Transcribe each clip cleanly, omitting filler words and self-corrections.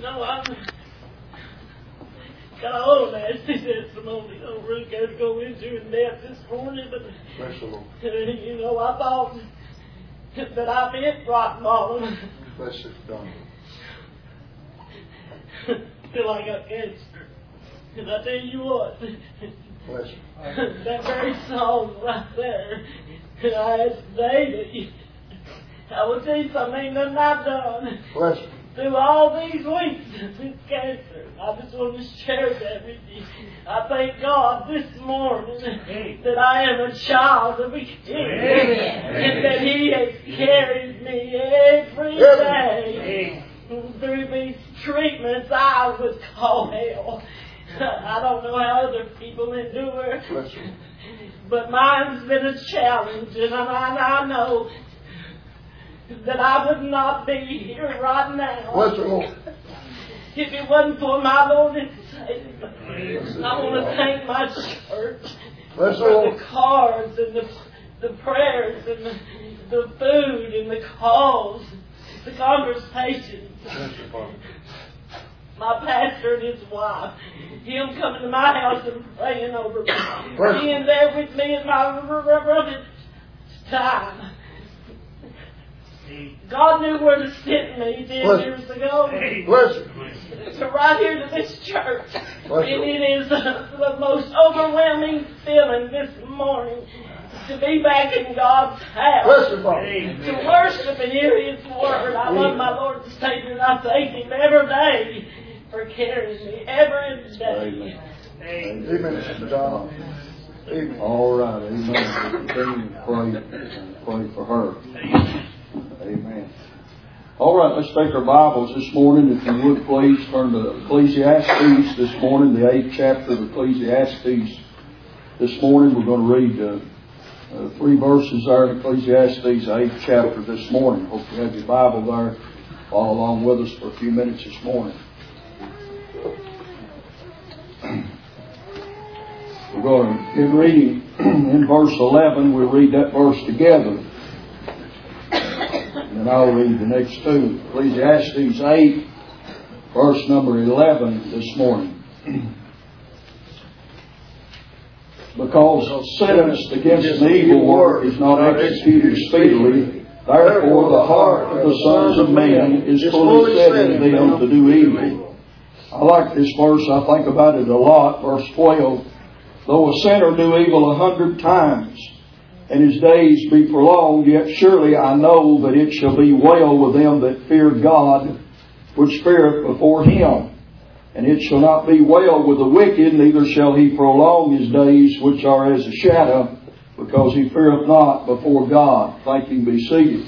No, I'm got all nasty testimony. I don't really care to go into in depth this morning, but you know, I thought that I've hit rock bottom. Bless you, Don. Till I got cancer. And I tell you what, Bless you. that very song right there, I asked David, I will tell you something, ain't nothing I've done. Bless you. Through all these weeks since cancer, I just want to share that with you. I thank God this morning that I am a child of a King, and that He has carried me every day through these treatments I would call hell. I don't know how other people endure, but mine's been a challenge, and I know that I would not be here right now if it wasn't for my Lord and Savior. I want to thank my church for the cards and the prayers and the food and the calls, the conversations. My pastor and his wife, him coming to my house and praying over me, being there with me in my rugged time. God knew where to sit me 10 years ago. So right here to this church. And it is the most overwhelming feeling this morning to be back in God's house. To worship and hear His Word. I love my Lord and Savior, and I thank Him every day for carrying me. Every day. Amen. John. Amen. All right. Amen. Continue to pray for her. Amen. All right, let's take our Bibles this morning. If you would please turn to Ecclesiastes this morning, the 8th chapter of Ecclesiastes. This morning we're going to read 3 verses there in Ecclesiastes, 8th chapter this morning. Hope you have your Bible there. Follow along with us for a few minutes this morning. We're going to be reading in verse 11. We'll read that verse together. And I'll read the next 2. Ecclesiastes 8, verse number 11 this morning. Because sentence against an evil work is not executed speedily, therefore the heart of the sons of men is fully set in them to do evil. I like this verse. I think about it a lot. Verse 12. Though a sinner do evil 100 times, and his days be prolonged, yet surely I know that it shall be well with them that fear God, which feareth before Him. And it shall not be well with the wicked, neither shall he prolong his days, which are as a shadow, because he feareth not before God. Thank you, be seated.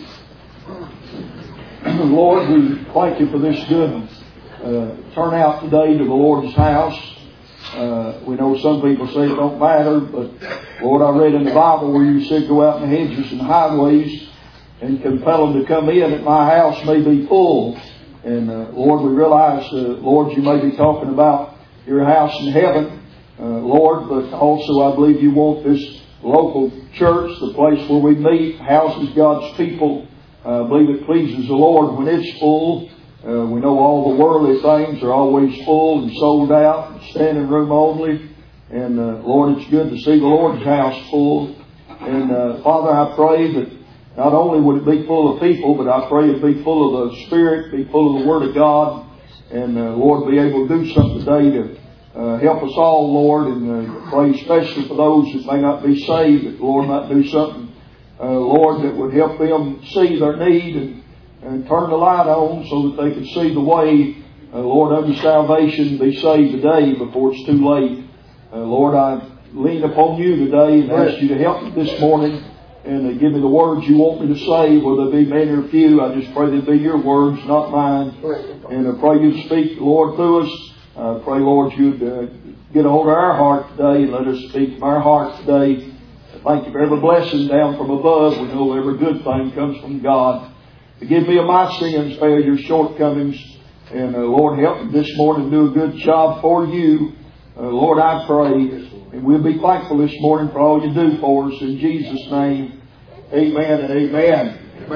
Lord, we thank you for this good turnout today to the Lord's house. We know some people say it don't matter, but Lord, I read in the Bible where you said go out in the hedges and highways and compel them to come in, that my house may be full. And Lord, we realize, Lord, you may be talking about your house in heaven, Lord, but also I believe you want this local church, the place where we meet, houses God's people. I believe it pleases the Lord when it's full. We know all the worldly things are always full and sold out, and standing room only. And Lord, it's good to see the Lord's house full. And Father, I pray that not only would it be full of people, but I pray it be full of the Spirit, be full of the Word of God. And Lord, be able to do something today to help us all, Lord. And pray especially for those that may not be saved, that the Lord might do something, Lord, that would help them see their need and turn the light on so that they can see the way, Lord, unto salvation, be saved today before it's too late. Lord, I lean upon you today and ask you to help me this morning and give me the words you want me to say, whether they be many or few. I just pray they be your words, not mine. And I pray you speak, Lord, through us. I pray, Lord, you'd get a hold of our heart today and let us speak from our hearts today. Thank you for every blessing down from above. We know every good thing comes from God. Forgive me of my sins, failures, shortcomings. And Lord, help me this morning to do a good job for you. Lord, I pray. And we'll be thankful this morning for all you do for us. In Jesus' name, amen and amen. Amen.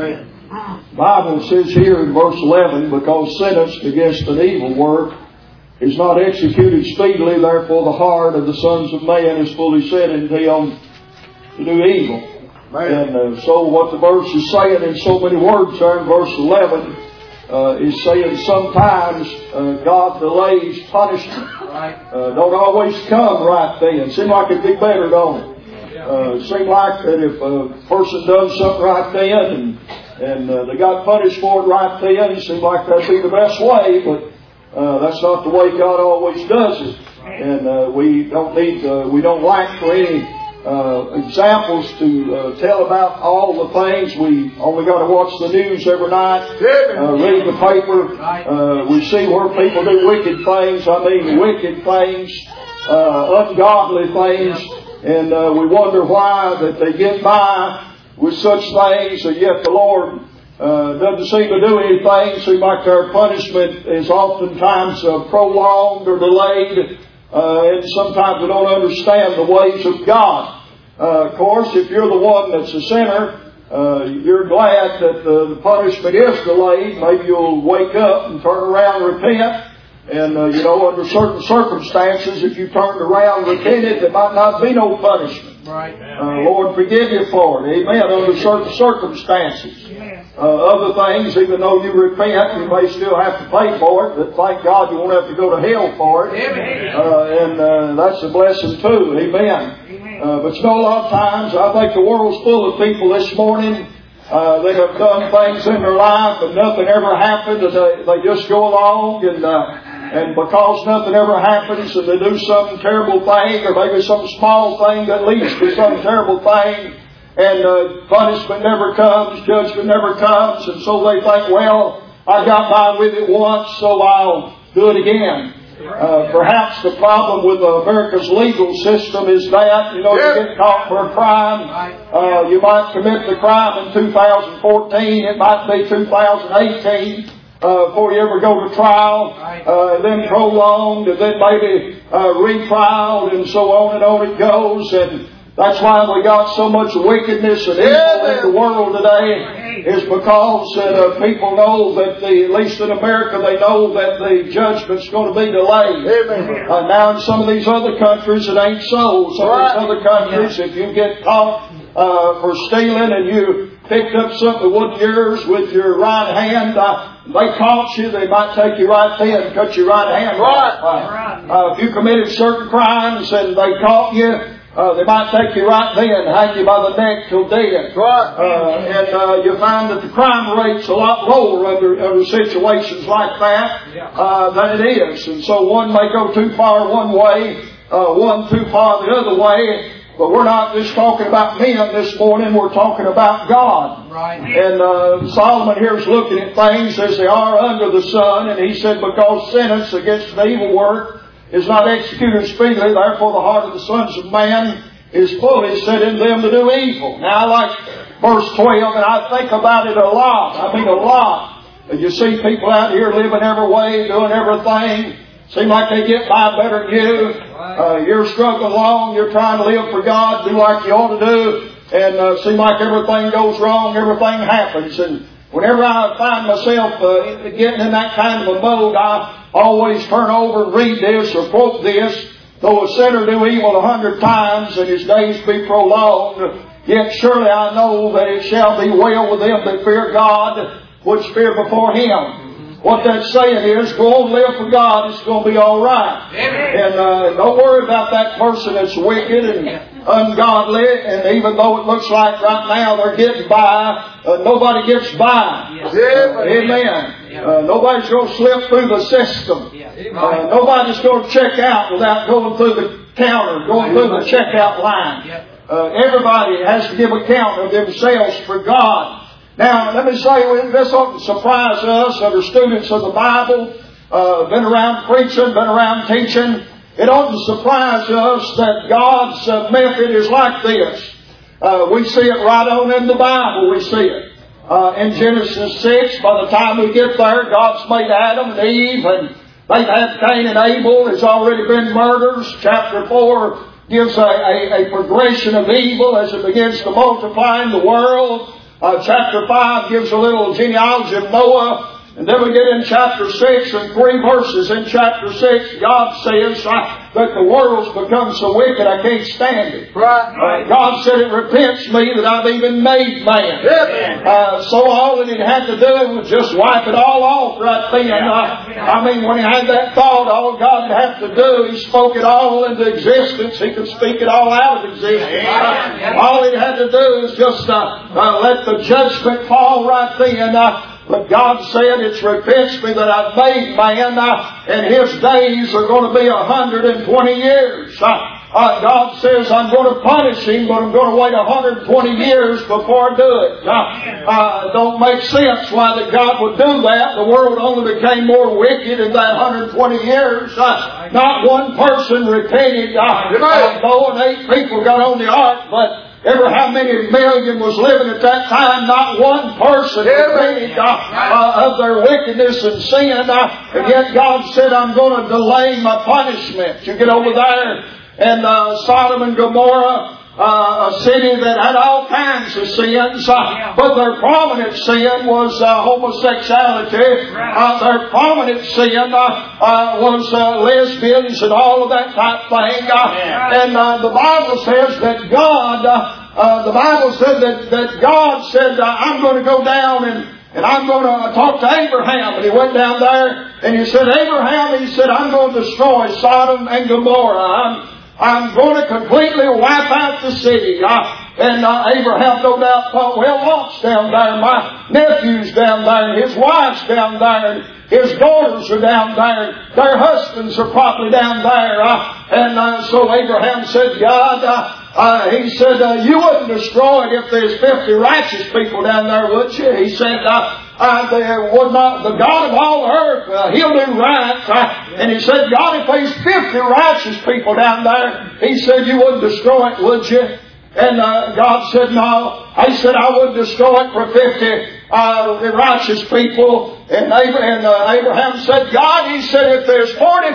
The Bible says here in verse 11, because sentenced against an evil work is not executed speedily, therefore the heart of the sons of man is fully set in them to do evil. And so what the verse is saying in so many words there in verse 11 is saying sometimes God delays punishment. Don't always come right then. Seems like it'd be better, don't it? Seems like that if a person does something right then and they got punished for it right then, it seems like that'd be the best way, but that's not the way God always does it. And we don't lack for any examples to tell about all the things. We only got to watch the news every night, read the paper. We see where people do wicked things. I mean wicked things, ungodly things, and we wonder why that they get by with such things, and yet the Lord doesn't seem to do anything. Seems like their punishment is oftentimes prolonged or delayed. And sometimes we don't understand the ways of God. Of course, if you're the one that's a sinner, you're glad that the punishment is delayed. Maybe you'll wake up and turn around and repent. And, under certain circumstances, if you turned around and repented, there might not be no punishment. Lord, forgive you for it. Amen. Under certain circumstances. Other things, even though you repent, you may still have to pay for it, but thank God you won't have to go to hell for it. And that's a blessing too. Amen. But a lot of times, I think the world's full of people this morning. They have done things in their life and nothing ever happened. They just go along and because nothing ever happens and they do some terrible thing or maybe some small thing that leads to some terrible thing, and punishment never comes, judgment never comes, and so they think, well, I got by with it once, so I'll do it again. Perhaps the problem with America's legal system is that, you get caught for a crime. You might commit the crime in 2014. It might be 2018 before you ever go to trial. And then prolonged, and then maybe retrialed, and so on it goes. And that's why we got so much wickedness and evil in the world today, is because people know that at least in America, they know that the judgment's going to be delayed. Now in some of these other countries, it ain't so. Some of these other countries, if you get caught for stealing and you picked up something that wasn't yours with your right hand, they caught you, they might take you right then and cut your right hand off. If you committed certain crimes and they caught you, they might take you right then and hang you by the neck till dead. And you find that the crime rate's a lot lower under situations like that than it is. And so one may go too far one way, one too far the other way. But we're not just talking about men this morning, we're talking about God. And Solomon here is looking at things as they are under the sun, and he said, because sentence against the evil work is not executed speedily, therefore the heart of the sons of man is fully set in them to do evil. Now I like verse 12, and I think about it a lot. I mean a lot. You see people out here living every way, doing everything. Seem like they get by better than you. You're struggling along, you're trying to live for God, do like you ought to do, and seem like everything goes wrong, everything happens. And whenever I find myself getting in that kind of a mode, I always turn over and read this or quote this. Though a sinner do evil 100 times and his days be prolonged, yet surely I know that it shall be well with them that fear God, which fear before Him. What that's saying is, go on and live for God, it's going to be all right. And don't worry about that person that's wicked and ungodly, and even though it looks like right now they're getting by, nobody gets by. Amen. Nobody's going to slip through the system. Nobody's going to check out without going through the counter, going through the checkout line. Everybody has to give account of themselves for God. Now, let me say, this ought to surprise us that are students of the Bible, been around preaching, been around teaching. It ought to surprise us that God's method is like this. We see it right on in the Bible. We see it. In Genesis 6, by the time we get there, God's made Adam and Eve, and they've had Cain and Abel. There's already been murders. Chapter 4 gives a progression of evil as it begins to multiply in the world. Chapter 5 gives a little genealogy of Noah. And then we get in chapter 6 and 3 verses. In chapter 6, God says that the world's become so wicked I can't stand it. Right. God said it repents me that I've even made man. So all that He had to do was just wipe it all off right then. I mean, when He had that thought, all God had to do, He spoke it all into existence. He could speak it all out of existence. All He had to do is just let the judgment fall right then. But God said, it's repents me that I've made man, and his days are going to be 120 years. God says, I'm going to punish him, but I'm going to wait 120 years before I do it. Don't make sense why that God would do that. The world only became more wicked in that 120 years. Not one person repented. Noah and 8 people got on the ark, but ever how many million was living at that time, not one person repented of their wickedness and sin. And yet God said, I'm going to delay my punishment. You get over there and Sodom and Gomorrah, a city that had all kinds of sins, but their prominent sin was homosexuality. Their prominent sin was lesbians and all of that type of thing. And the Bible says that God, that God said, I'm going to go down and I'm going to talk to Abraham. And He went down there and He said, Abraham, He said, I'm going to destroy Sodom and Gomorrah. I'm going to completely wipe out the city. And Abraham no doubt thought, well, Lot's down there, my nephew's down there, and his wife's down there, and his daughters are down there, their husbands are probably down there. And so Abraham said, God, he said, you wouldn't destroy it if there's 50 righteous people down there, would you? He said, there would not, the God of all earth, He'll do right. And He said, God, if there's 50 righteous people down there, He said, you wouldn't destroy it, would you? And God said, no. He said, I wouldn't destroy it for 50 righteous people. And Abraham said, God, He said, if there's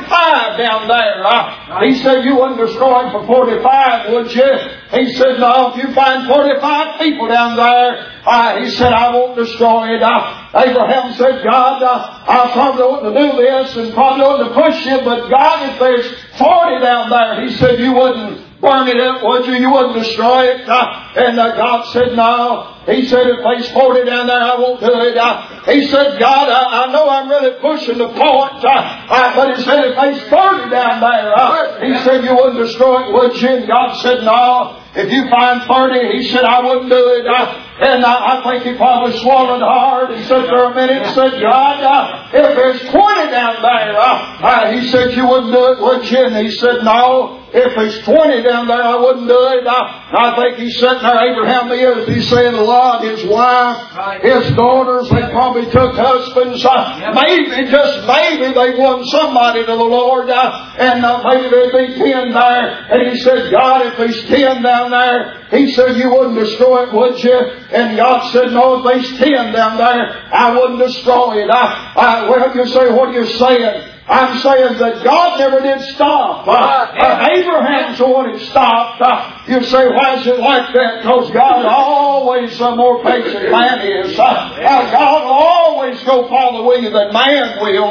45 down there, He said, you wouldn't destroy it for 45, would you? He said, no, if you find 45 people down there, He said, I won't destroy it. Abraham said, God, I probably want to do this and probably want to push you, but God, if there's 40 down there, He said, you wouldn't burn it up, would you? You wouldn't destroy it. And God said, no. He said, if there's 40 down there, I won't do it. He said, God, I know I'm really pushing the point. But He said, if there's 30 down there, He said, you wouldn't destroy it, would you? And God said, no. If you find 30, He said, I wouldn't do it. And I think He probably swallowed hard and said for a minute and said, God, if there's 20 down there, He said, you wouldn't do it, would you? And He said, no. If there's 20 down there, I wouldn't do it. I think He's sitting there, Abraham is. He's saying a lot. His wife, his daughters, they probably took husbands. Maybe, just maybe, they won somebody to the Lord. And maybe there'd be 10 there. And He said, God, if there's 10 down there, He said, you wouldn't destroy it, would you? And God said, no, if there's 10 down there, I wouldn't destroy it. Well, you say, what are you saying? I'm saying that God never did stop. Abraham's the one that stopped. You say, why is it like that? Because God always more patient than man is. God will always go farther with you than man will.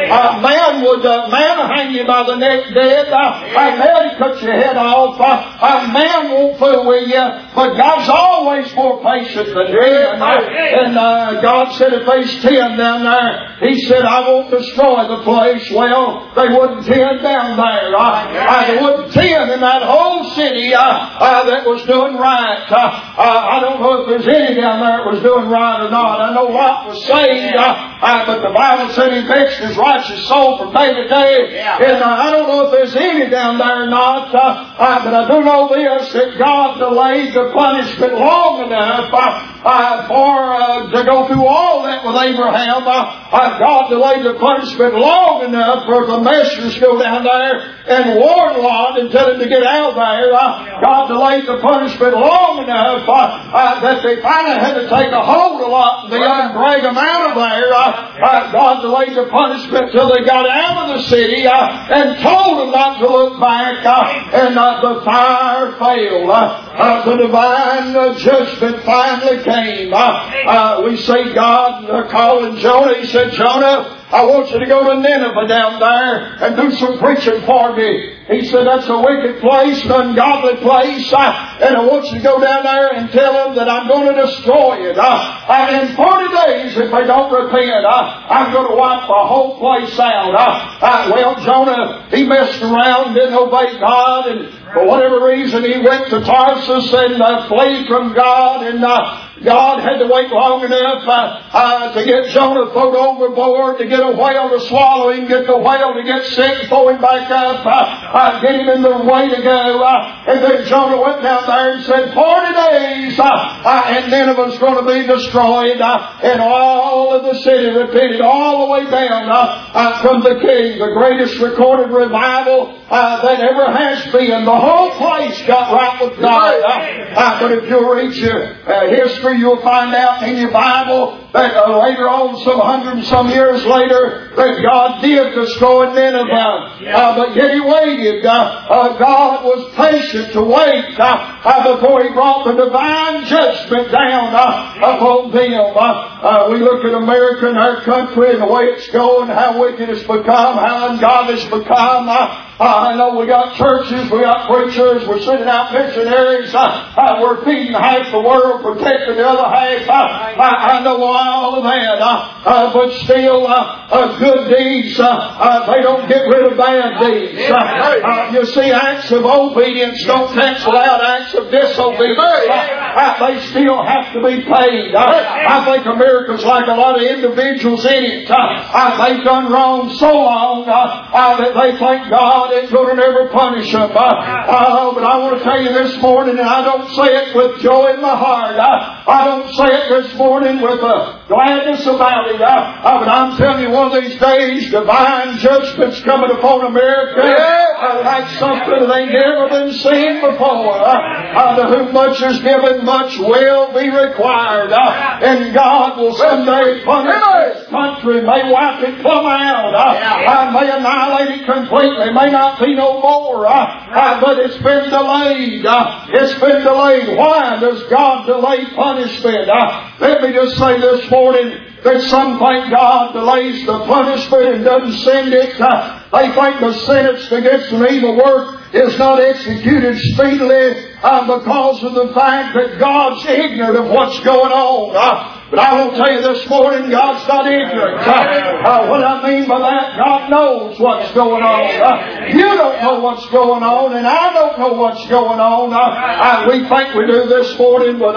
Man will hang you by the neck dead. Man cut your head off. Man won't fool with you. But God's always more patient than man. And God said, if there's 10 down there, He said, I won't destroy the place. Well, they wasn't 10 down there. There wasn't 10 in that whole city that was doing right. I don't know if there's any down there that was doing right or not. I know Lot was saved, but the Bible said He vexed his righteous soul from day to day. And I don't know if there's any down there or not, but I do know this, that God delayed the punishment long enough to go through all that with Abraham. God delayed the punishment long enough for the messengers to go down there and warn Lot and tell him to get out of there. God delayed the punishment long enough that they finally had to take a hold of Lot and drag him out of there. God delayed the punishment till they got out of the city and told them not to look back. And the fire failed. The divine judgment finally came. came. We see God calling Jonah. He said, Jonah, I want you to go to Nineveh down there and do some preaching for me. He said, that's a wicked place, an ungodly place, and I want you to go down there and tell them that I'm going to destroy it. And in 40 days, if they don't repent, I'm going to wipe the whole place out. Well, Jonah, he messed around, didn't obey God, and for whatever reason, he went to Tarsus and fled from God, and God had to wait long enough to get Jonah thrown overboard, to get a whale to swallow him, get the whale to get sick, throw him back up, get him in the way to go. And then Jonah went down there and said, 40 days, and Nineveh's going to be destroyed. And all of the city repented all the way down from the king, the greatest recorded revival that ever has been. The whole place got right with God. But if you'll read your history, you'll find out in your Bible that later on, some 100 and some years later, that God did destroy Nineveh. But yet He waited. God was patient to wait before He brought the divine judgment down upon them. We look at America and our country and the way it's going, how wicked it's become, how ungodly it's become. I know we got churches, we got preachers, we're sending out missionaries, we're feeding half the world, protecting the other half. I know all of that, but still, good deeds, they don't get rid of bad deeds. You see, acts of obedience don't cancel out acts of disobedience. They still have to be paid. I think America's like a lot of individuals in it. They've done wrong so long that they think God ain't going to never punish them. But I want to tell you this morning, and I don't say it with joy in my heart. I don't say it this morning with gladness about it. But I'm telling you, one of these days, divine judgment's coming upon America. Like something that ain't never been seen before. To whom much is given, much will be required. And God will someday punish this country, may wipe it plumb out, may annihilate it completely, may not be no more. But it's been delayed. It's been delayed. Why does God delay punishment? Let me just say this morning that some think God delays the punishment and doesn't send it. They think the sentence against an evil work is not executed speedily because of the fact that God's ignorant of what's going on. But I will tell you this morning, God's not ignorant. What I mean by that, God knows what's going on. You don't know what's going on, and I don't know what's going on. We think we do this morning, but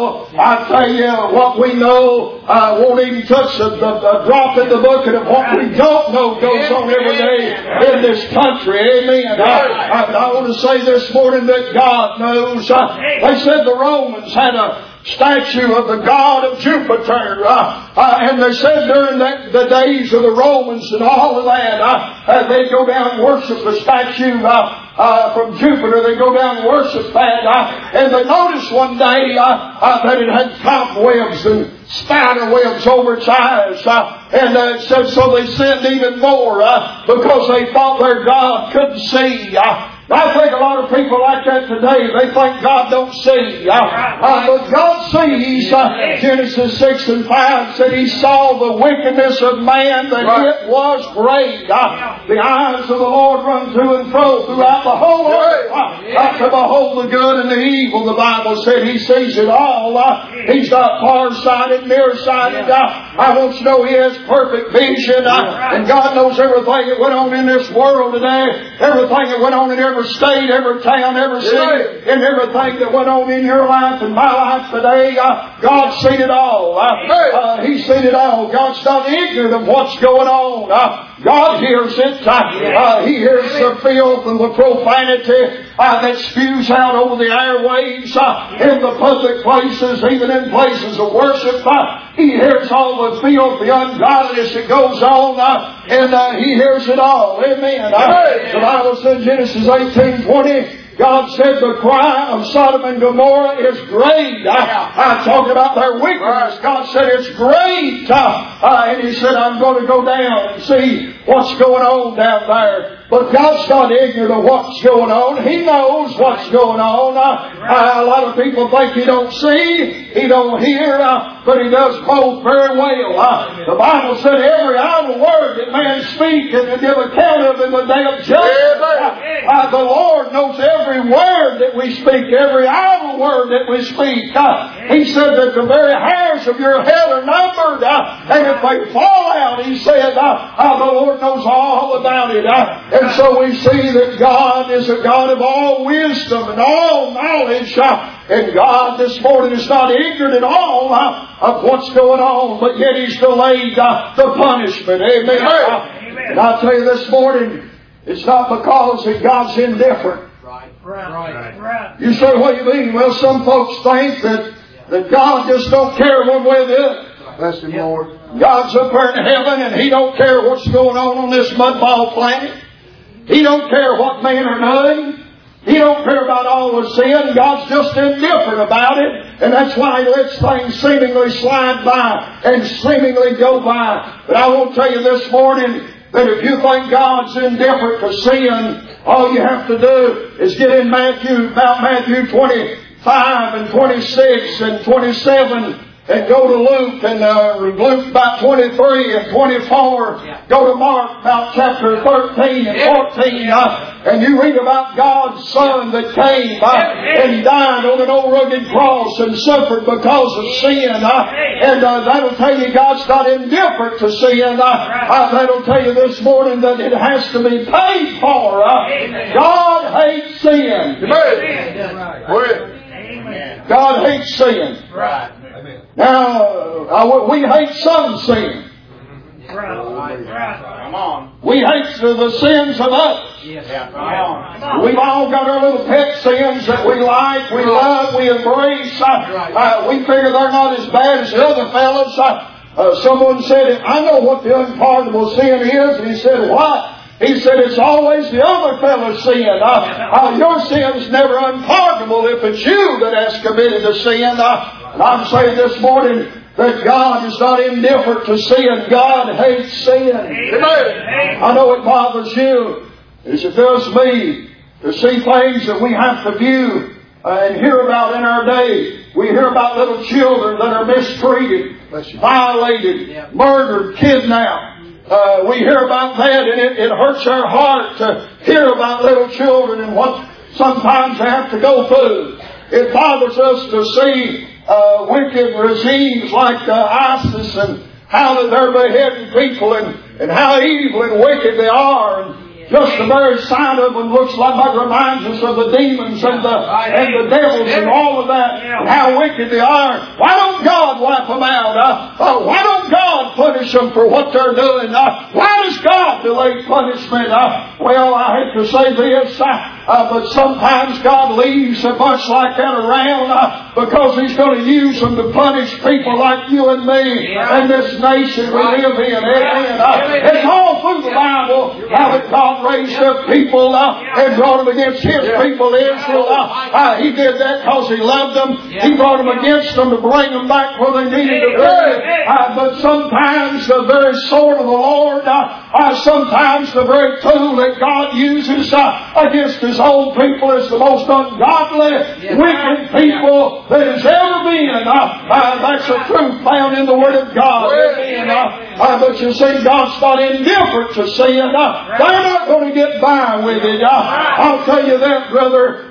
I tell you, what we know won't even touch a drop in the bucket of what we don't know goes on every day in this country. Amen. But I want to say this morning that God knows. They said the Romans had a statue of the god of Jupiter, and they said during the days of the Romans and all of that, they'd go down and worship the statue from Jupiter. They go down and worship that, and they noticed one day that it had cobwebs and spider webs over its eyes, and it said so they sinned even more because they thought their God couldn't see. I think a lot of people like that today. They think God don't see. But God sees. Genesis 6 and 5 said He saw the wickedness of man, that it was great. The eyes of the Lord run to and fro throughout the whole earth to behold the good and the evil. The Bible said He sees it all. He's not far-sighted, near-sighted. I want you to know He has perfect vision. And God knows everything that went on in this world today. Everything that went on in every state, every town, every city, and everything that went on in your life and my life today. God's seen it all. He's seen it all. God's not ignorant of what's going on. God hears it. He hears the filth and the profanity that spews out over the airwaves in the public places, even in places of worship. He hears all the filth, the ungodliness that goes on, and He hears it all. Amen. The Bible says in Genesis 18:20, God said the cry of Sodom and Gomorrah is great. I'm talking about their wickedness. God said it's great. And He said, I'm going to go down and see what's going on down there. But God's not ignorant of what's going on. He knows what's going on. A lot of people think He don't see, He don't hear, but He does both very well. The Bible said every idle word that man speak and to give account of in the day of judgment. The Lord knows every word that we speak, every idle word that we speak. He said that the very hairs of your head are numbered, and if they fall out, He said, the Lord knows all about it. And so we see that God is a God of all wisdom and all knowledge. And God this morning is not ignorant at all of what's going on, but yet He's delayed the punishment. Amen. And I'll tell you this morning, it's not because that God's indifferent. Right. You say, what do you mean? Well, some folks think that God just don't care one way or the other. Bless Him, Lord. God's up there in heaven and He don't care what's going on this mudball planet. He don't care what men are doing. He don't care about all the sin. God's just indifferent about it. And that's why He lets things seemingly slide by and seemingly go by. But I want to tell you this morning that if you think God's indifferent to sin, all you have to do is get in Matthew 25 and 26 and 27 and go to Luke and Luke about 23 and 24. Go to Mark about chapter 13 and 14. And you read about God's Son that came and died on an old rugged cross and suffered because of sin. And that'll tell you God's not indifferent to sin. That'll tell you this morning that it has to be paid for. God hates sin. God hates sin. Now, we hate some sin. Come on. We hate the sins of others. We've all got our little pet sins that we like, we love, we embrace. We figure they're not as bad as the other fellows. Someone said, I know what the unpardonable sin is. And he said, what? He said, it's always the other fellow's sin. Your sin's never unpardonable if it's you that has committed a sin. And I'm saying this morning that God is not indifferent to sin. God hates sin. Amen. I know it bothers you as it does me to see things that we have to view and hear about in our day. We hear about little children that are mistreated, violated, murdered, kidnapped. We hear about that, and it hurts our heart to hear about little children and what sometimes they have to go through. It bothers us to see wicked regimes like ISIS and how that they're beheading people and how evil and wicked they are. And just the very sight of them looks like reminds us of the demons and the devils and all of that, and how wicked they are. Why don't God wipe them out? Why don't God punish them for what they're doing? Why does God delay punishment? Well, I hate to say this, but sometimes God leaves a bunch like that around because He's going to use them to punish people like you and me and this nation we live in. Amen. It's all through the Bible how that God raised up people and brought them against His people Israel. He did that because He loved them. He brought them against them to bring them back where they needed to be. But sometimes the very sword of the Lord, sometimes the very tool that God uses against His own people is the most ungodly, wicked people that has ever been. That's the truth found in the Word of God. But you see, God's not indifferent to sin. They're not going to get by with it. I'll tell you that, brother.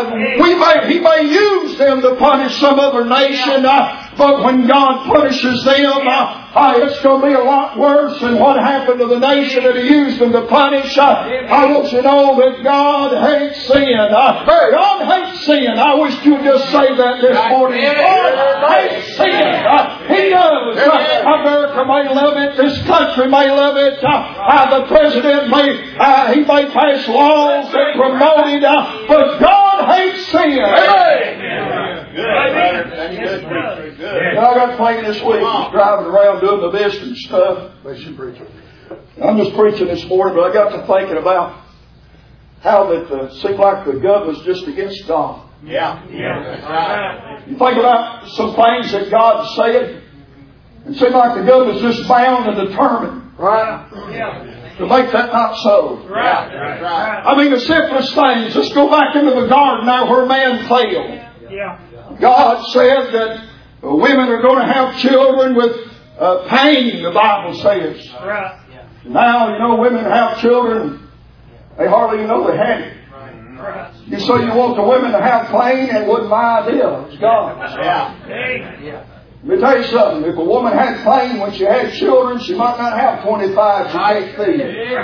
He may use them to punish some other nation, but when God punishes them, it's going to be a lot worse than what happened to the nation that He used them to punish. I want you to know that God hates sin. God hates sin. I wish you'd just say that this morning. God hates sin. He does. America may love it. This country may love it. The president may pass laws that promote it. But God hates sin. I got playing this week. Just driving around doing the business stuff. I'm just preaching this morning, but I got to thinking about how that seemed like the government's just against God. You think about some things that God said, it seemed like the government's just bound and determined. Right? to make that not so. Right. I mean, the simplest things. Let's go back into the garden now where man failed. Yeah. God said that women are going to have children with pain, the Bible says. Right. Now, you know, women have children, they hardly even know they had it. Right. You say you want the women to have pain, and it wasn't my idea. It's God's. Yeah. Let me tell you something. If a woman had pain when she had children, she might not have 25 she can't feed.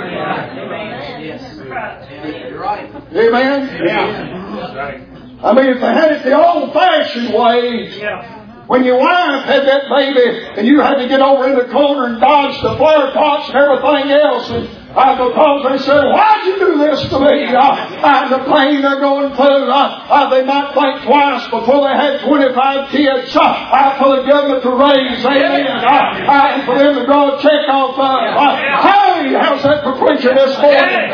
Right. Right. Amen? Yeah. I mean, if they had it the old-fashioned way, Yeah. when your wife had that baby and you had to get over in the corner and dodge the flare pots and everything else, and because they said, why'd you do this to me? And the pain they're going through, they might think twice before they had 25 kids for the government to raise, amen, and for them to draw a check off of. Hey, how's that for preaching this morning?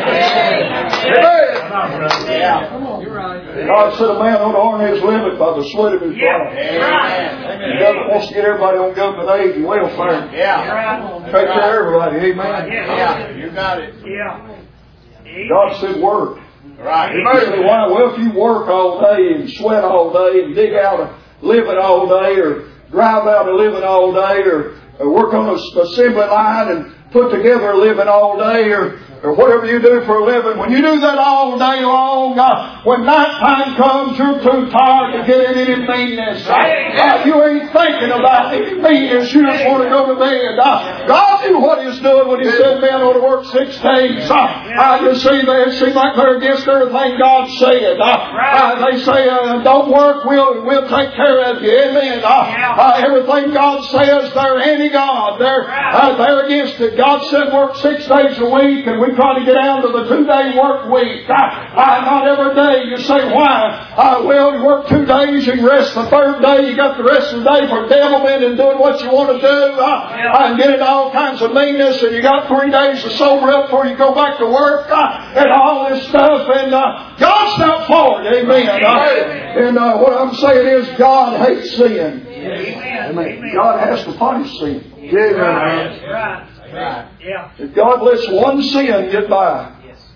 You're right. God said a man ought to earn his living by the sweat of his brow. Right. The devil wants to get everybody on government aid and welfare. Right. Take care of everybody, amen. Yeah. You got it. Yeah. God said work. Right. You may say, why? Well, if you work all day and sweat all day and dig out a living all day or drive out a living all day or work on an assembly line and put together a living all day or whatever you do for a living, when you do that all day long, when nighttime comes, you're too tired to get in any meanness. You ain't thinking about any meanness. You just want to go to bed. God knew what He was doing when He said men ought to work 6 days. You see, they seem like they're against everything God said. They say, don't work, we'll take care of you. Amen. Everything God says, they're anti-God. They're against it. God said work 6 days a week, and we try to get down to the 2-day work week. Not every day. You say, why? Well, you work 2 days, you rest the third day. You got the rest of the day for devilment and doing what you want to do, and get into all kinds of meanness. And you got 3 days to sober up before you go back to work, and all this stuff. And God's not for it. Amen. And what I'm saying is, God hates sin. Amen. God has to punish sin. Right. Yeah. If God lets one sin get by,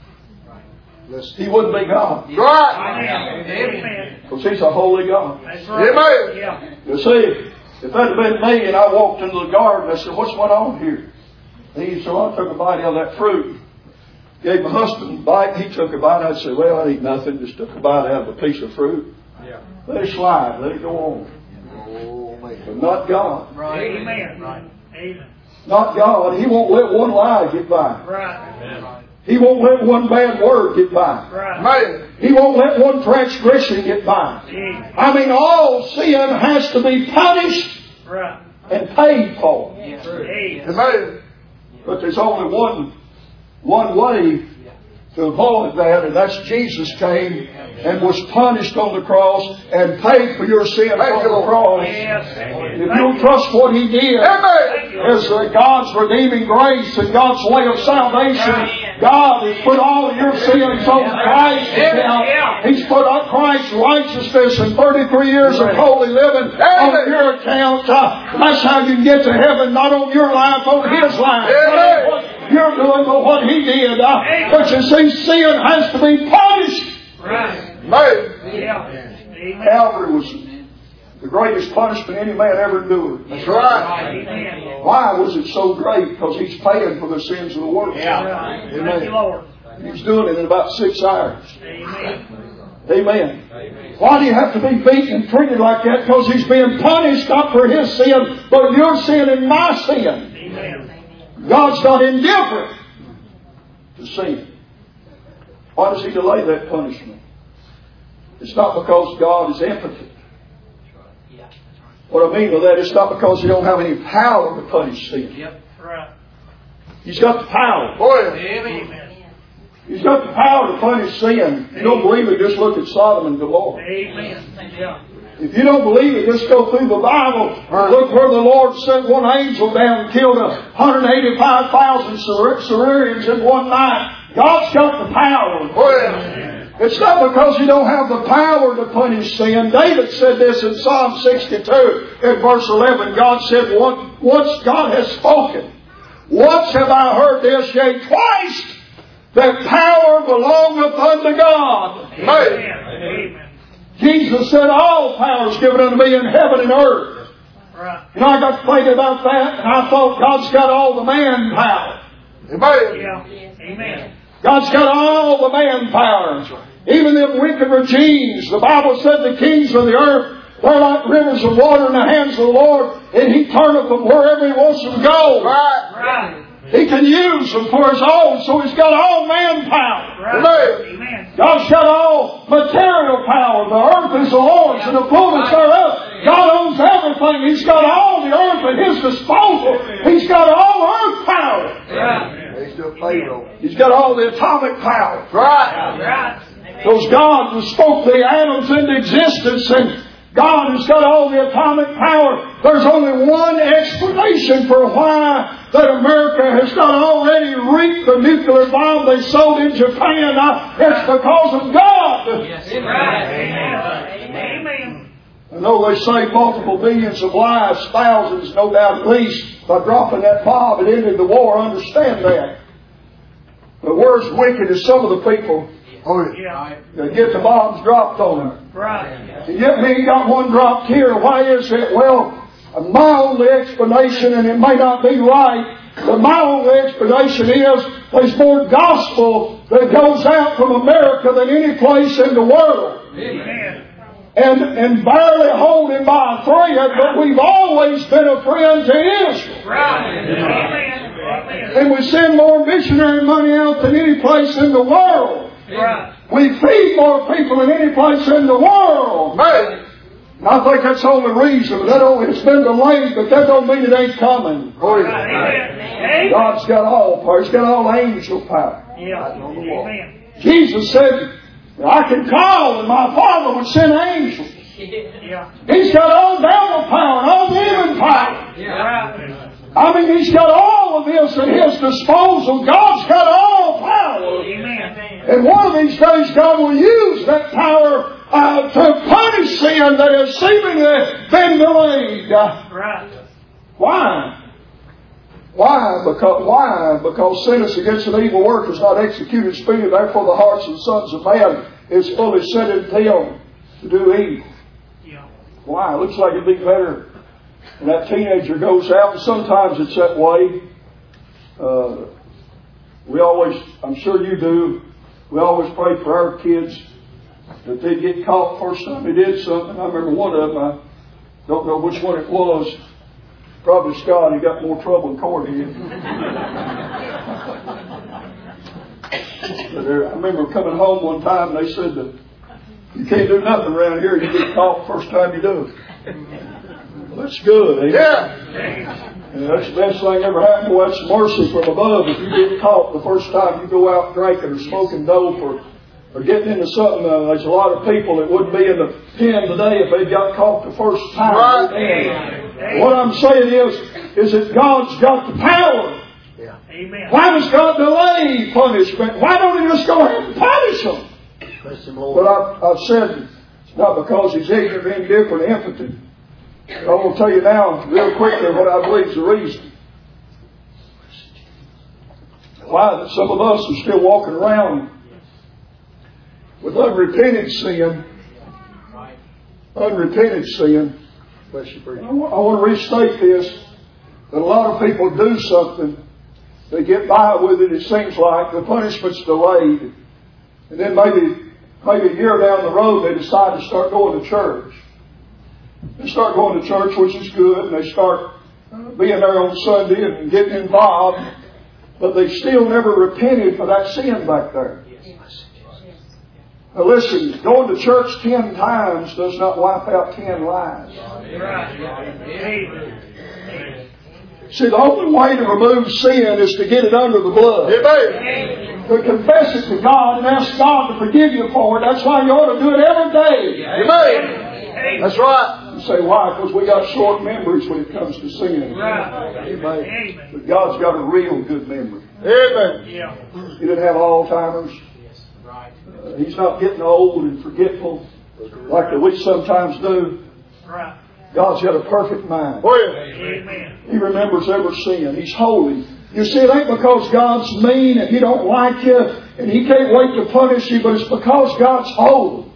He wouldn't be God. Amen. Because He's a holy God. That's right. Yeah. You see, if that had been me and I walked into the garden, I said, what's going on here? And he said, well, I took a bite out of that fruit. Gave my husband a bite, he took a bite. I'd say, well, I ain't nothing, just took a bite out of a piece of fruit. Let it slide, let it go on. But not God. Amen. Amen. Not God. He won't let one lie get by. Right. He won't let one bad word get by. Right. He won't let one transgression get by. I mean, all sin has to be punished and paid for. Amen. But there's only one way to avoid that, and that's Jesus came and was punished on the cross and paid for your sin on the cross. If you'll trust what He did as God's redeeming grace and God's way of salvation, God has put all of your sins on Christ's account. He's put on Christ's righteousness and 33 years of holy living on your account. That's how you can get to heaven, not on your life, on His life. You're doing what He did. But you see, sin has to be punished. Calvary was the greatest punishment any man ever endured. That's right. Why was it so great? Because He's paying for the sins of the world. Thank you, Lord. He's doing it in about 6 hours. Amen. Why do you have to be beaten and treated like that? Because He's being punished not for His sin, but your sin and my sin. God's not indifferent to sin. Why does He delay that punishment? It's not because God is impotent. What I mean by that, it's not because He don't have any power to punish sin. He's got the power. He's got the power to punish sin. If you don't believe it, just look at Sodom and Gomorrah. If you don't believe it, just go through the Bible. Look where the Lord sent one angel down and killed 185,000 Syrians in one night. God's got the power. It's not because you don't have the power to punish sin. David said this in Psalm 62 in verse 11. God said, once God has spoken, Once have I heard this, yea, twice, that power belongeth unto God. Amen. Jesus said, all power is given unto me in heaven and earth. Right. And I got thinking about that, and I thought God's got all the manpower. Yeah. Amen. God's got all the manpower. Even them wicked regimes. The Bible said the kings of the earth, they're like rivers of water in the hands of the Lord, and He turneth them wherever He wants them to go. Right. He can use them for His own, so He's got all manpower. Right. Amen. God's got all material power. The earth is the Lord's and the fullness thereof. God owns everything. He's got all the earth at His disposal. He's got all earth power. Right. He's still Pharaoh. He's got all the atomic power. Right. Because God spoke the atoms into existence, and God has got all the atomic power. There's only one explanation for why that America has not already reaped the nuclear bomb they sold in Japan. It's because of God. Yes. Right. Amen. I know they saved multiple billions of lives, thousands, no doubt at least, by dropping that bomb. It ended the war. I understand that. But we're as wicked as some of the people that get the bombs dropped on them. Right. And yet we ain't got one dropped here. Why is it? Well, my only explanation, and it may not be right, but my only explanation is there's more gospel that goes out from America than any place in the world. Amen. And barely holding by a thread, but we've always been a friend to Israel. Right. Amen. And we send more missionary money out than any place in the world. Right. We feed more people than any place in the world. Right. And I think that's the only reason. It's been delayed, but that don't mean it ain't coming. Amen. God's got all power. He's got all angel power. Yeah. Amen. Jesus said, I can call and my Father would send angels. Yeah. He's got all devil power and all demon power. Right. I mean, He's got all of this at His disposal. God's got all power. Amen. And one of these days, God will use that power to punish sin that has seemingly been delayed. Right. Why? Because sinners against an evil work is not executed speedily. Therefore, the hearts of the sons of man is fully set in them to do evil. Yeah. Why? It looks like it'd be better when that teenager goes out, and sometimes it's that way. We always, I'm sure you do, we always pray for our kids that they'd get caught the first time they did something. I remember one of them, I don't know which one it was, probably Scott, he got more trouble in court here. But I remember coming home one time and they said that you can't do nothing around here, you get caught the first time you do it. Well, that's good, ain't it? And that's the best thing ever happened. Well, that's mercy from above. If you get caught the first time you go out drinking or smoking dope or getting into something, there's a lot of people that wouldn't be in the pen today if they got caught the first time. Right. What I'm saying is that God's got the power. Yeah. Amen. Why does God delay punishment? Why don't He just go ahead and punish them? But I've said it's not because He's ignorant, indifferent, impotent. I want to tell you now, real quickly, what I believe is the reason. Why that some of us are still walking around with unrepented sin. Unrepented sin. I want to restate this, that a lot of people do something, they get by with it, it seems like, the punishment's delayed. And then maybe a year down the road they decide to start going to church. They start going to church, which is good, and they start being there on Sunday and getting involved, but they still never repented for that sin back there. Now listen, going to church 10 times does not wipe out 10 lives. See, the only way to remove sin is to get it under the blood. To confess it to God and ask God to forgive you for it. That's why you ought to do it every day. Amen. That's right. You say, why? Because we got short memories when it comes to sin. Amen. But God's got a real good memory. Amen. He didn't have Alzheimer's. He's not getting old and forgetful like that we sometimes do. God's got a perfect mind. Amen. He remembers every sin. He's holy. You see, it ain't because God's mean and He don't like you and He can't wait to punish you, but it's because God's holy.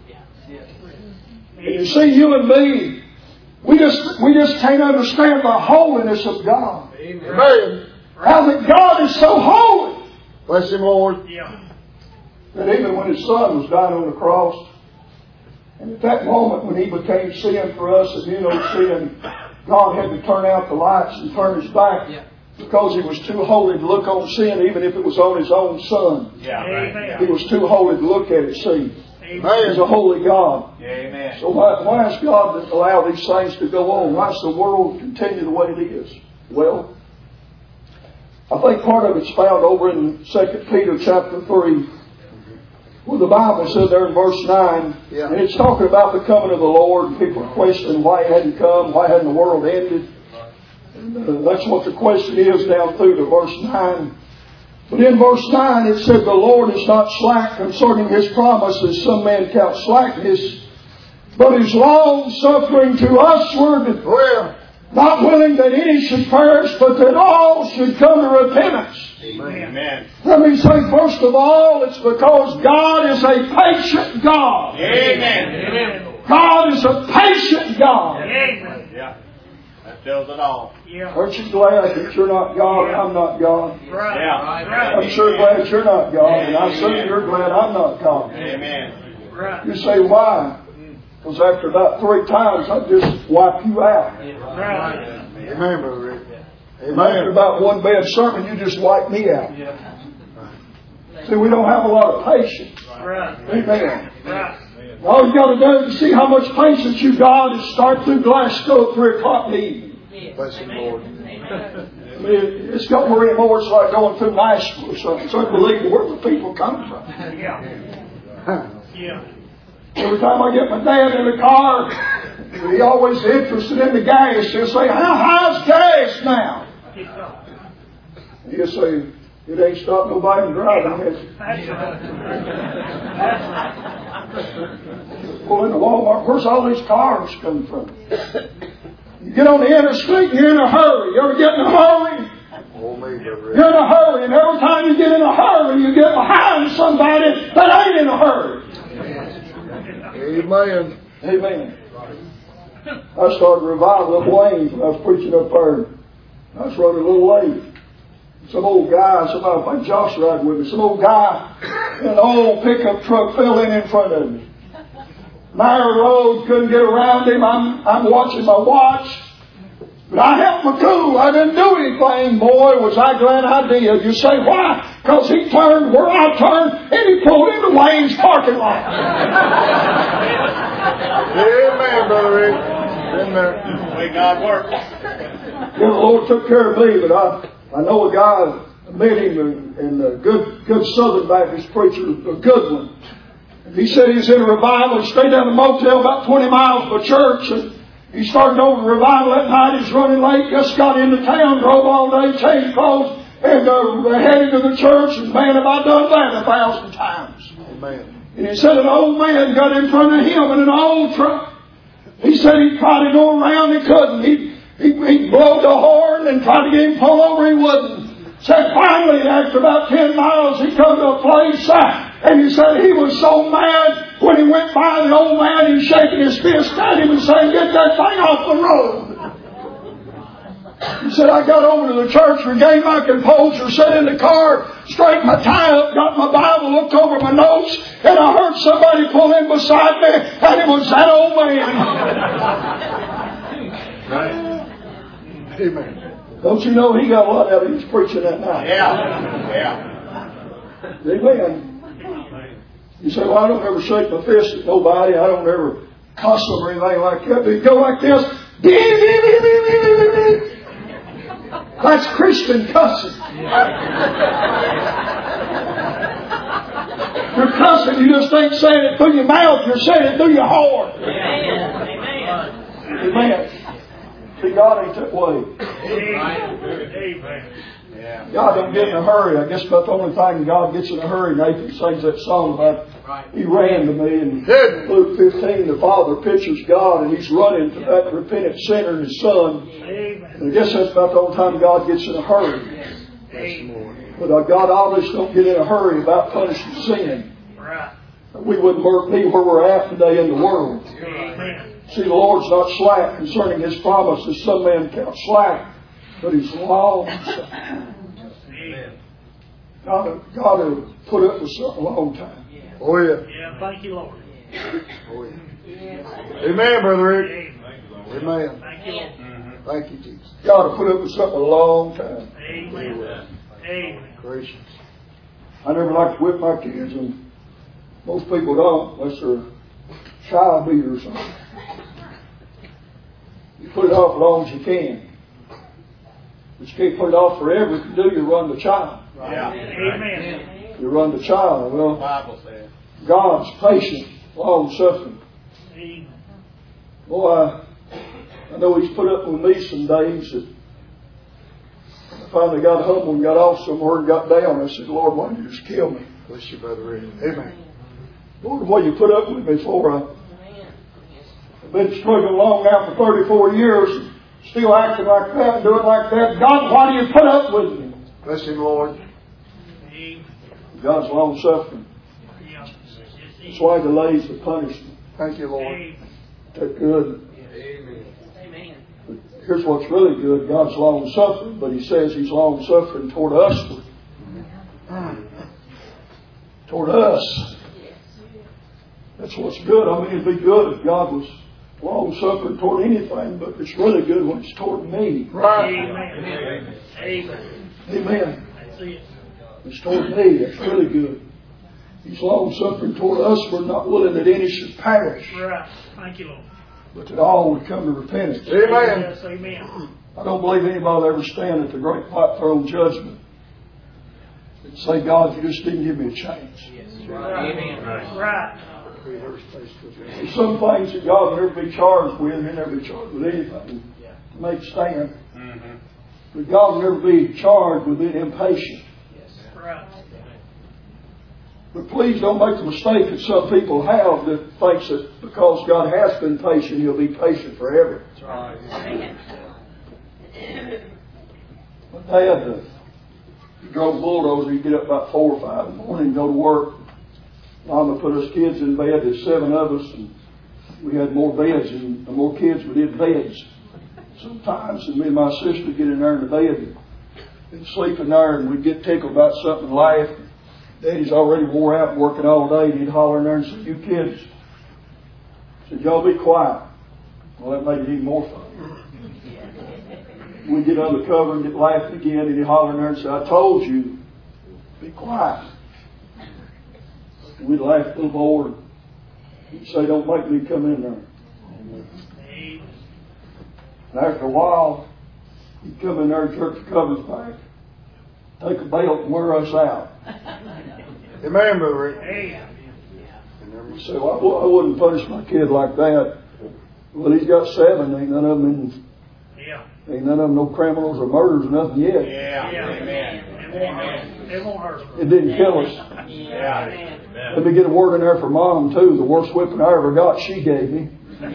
And you see, you and me, we just can't understand the holiness of God. Amen. How that God is so holy. Bless Him, Lord. Yeah. That even when His Son was dying on the cross, and at that moment when He became sin for us, and sin, God had to turn out the lights and turn His back because He was too holy to look on sin, even if it was on His own Son. Yeah. Amen. He was too holy to look at it, see. Amen. He's a holy God. Amen. So why is God that allow these things to go on? Why does the world continue the way it is? Well, I think part of it's found over in 2 Peter chapter 3, where the Bible said there in verse 9, and it's talking about the coming of the Lord, and people are questioning why He hadn't come, why hadn't the world ended. And that's what the question is down through to verse 9. But in verse 9 it said, the Lord is not slack concerning His promises, some men count slackness, but is long suffering to usward, not willing that any should perish, but that all should come to repentance. Amen. Let me say, first of all, it's because God is a patient God. Amen. God is a patient God. Amen. Yeah. That tells it all. Yeah. Aren't you glad that you're not God and I'm not God? Right. Yeah. I'm sure glad you're not God, and I'm sure you're glad I'm not God. Amen. Right. You say, why? Because after about 3 times, I just wipe you out. Right. Amen, Brother Rick. After about one bad sermon, you just wipe me out. See, we don't have a lot of patience. Right. Amen. Right. All you got to do to see how much patience you got is start through Glasgow at 3 o'clock in the evening. Bless Him, Lord. I mean, it's got more anymore. It's like going through Nashville or something. It's unbelievable where the people come from. Yeah. Yeah. Every time I get my dad in the car, he always interested in the gas. He'll say, how high's gas now? He'll say, it ain't stopped nobody from driving, has it? That's right. Pull into Walmart, where's all these cars come from? You get on the interstate and you're in a hurry. You ever get in a hurry? Oh, me, Brother Rick. You're in a hurry, and every time you get in a hurry, you get behind somebody that ain't in a hurry. Amen. Amen. I started revival up Wayne when I was preaching up there. I was running a little late. Some old guy, somebody, I think Josh riding with me, some old guy in an old pickup truck fell in front of me. Narrow road, couldn't get around him. I'm watching my watch. But I held my cool. I didn't do anything. Boy, was I glad I did. You say, why? Because he turned where I turned and he pulled into Wayne's parking lot. Amen, Brother Rick. In there. The way God works. Yeah, the Lord took care of me, but I know a guy, I met him, and a good Southern Baptist preacher, a good one. He said he was in a revival. He stayed down in a motel about 20 miles from the church, and he started over the revival that night. He was running late, just got into town, drove all day, changed clothes, and headed to the church. And man, have I done that 1,000 times. Amen. And he said an old man got in front of him in an old truck. He said he tried to go around, he couldn't. He blowed the horn and tried to get him pulled over, he wouldn't. Said finally, after about 10 miles, he come to a place, and he said he was so mad when he went by the old man, he shaking his fist at him and saying, get that thing off the road. He said, I got over to the church, regained my composure, sat in the car, straightened my tie up, got my Bible, looked over my notes, and I heard somebody pull in beside me, and it was that old man. Right. Amen. Don't you know he got a lot out of his preaching that night? Yeah. Amen. You say, well, I don't ever shake my fist at nobody. I don't ever cuss them or anything like that. But you go like this. That's Christian cussing. You're cussing. You just ain't saying it through your mouth. You're saying it through your heart. Amen. Amen. See, God ain't that way. Amen. Yeah. God don't get in a hurry. I guess about the only time God gets in a hurry, Nathan sings that song about He ran to me. And Luke 15, the Father pictures God, and He's running to that repentant sinner and His Son. And I guess that's about the only time God gets in a hurry. But God always don't get in a hurry about punishing sin. Right. We wouldn't be where we're at today in the world. Amen. See, the Lord's not slack concerning His promises. Some men count slack, but He's long. Amen. God will put up with something a long time. Oh, yeah. Yeah, thank you, Lord. Oh, yeah. Amen, Brother Rick. Amen. Thank you, Lord. Thank you, Jesus. God will put up with something a long time. Amen. Amen. Gracious. I never like to whip my kids, and most people don't unless they're a child beater or something. You put it off as long as you can. But you can't put it off forever. If you do, you run the child. Yeah. Amen. You run the child. Well, Bible says. God's patient, long-suffering. Amen. Boy, I know He's put up with me some days that I finally got humble and got off somewhere and got down. I said, Lord, why did you just kill me? Bless you, Brother Rick. Amen. Lord, what you put up with me for? I've been struggling along now for 34 years, still acting like that, doing like that. God, why do you put up with me? Bless Him, Lord. Amen. God's long-suffering. Yeah. That's why He delays the punishment. Thank you, Lord. Amen. That's good. Amen. But here's what's really good. God's long-suffering, but He says He's long-suffering toward us. Toward us. That's what's good. I mean, it'd be good if God was long-suffering toward anything, but it's really good when it's toward me. Right. Amen. Amen. Amen. That's it. It's toward me. That's really good. He's long-suffering toward us. We're not willing that any should perish, Right. Thank you, Lord. but that all would come to repentance. Amen. Yes, amen. I don't believe anybody will ever stand at the great white throne judgment and say, God, you just didn't give me a chance. Amen. Right. There's some things that God will never be charged with. He'll never be charged with anything to make stand. But God will never be charged with being impatient. Right. But please don't make the mistake that some people have that thinks that because God has been patient, He'll be patient forever. My dad, he drove a bulldozer. He'd get up about 4 or 5 in the morning and go to work. Mama put us kids in bed. There's 7 of us, and we had more beds and more kids. We did beds sometimes, and me and my sister get in there in the bed and sleep in there, and we'd get tickled about something and laugh. Daddy's already wore out working all day, and he'd holler in there and say, "You kids," said, "y'all be quiet." Well, that made it even more fun. We'd get under cover and get laughed again, and he'd holler in there and say, "I told you, be quiet." We'd laugh a little more. He'd say, "Don't make me come in there." And after a while, he'd come in there and jerk the covers back, take a belt and wear us out. Amen, Brother Rick. You say, "Well, I wouldn't punish my kid like that." Well, he's got 7. Ain't none of them no criminals or murderers or nothing yet. Amen. It won't hurt. It didn't kill us. Let me get a word in there for Mom, too. The worst whipping I ever got, she gave me.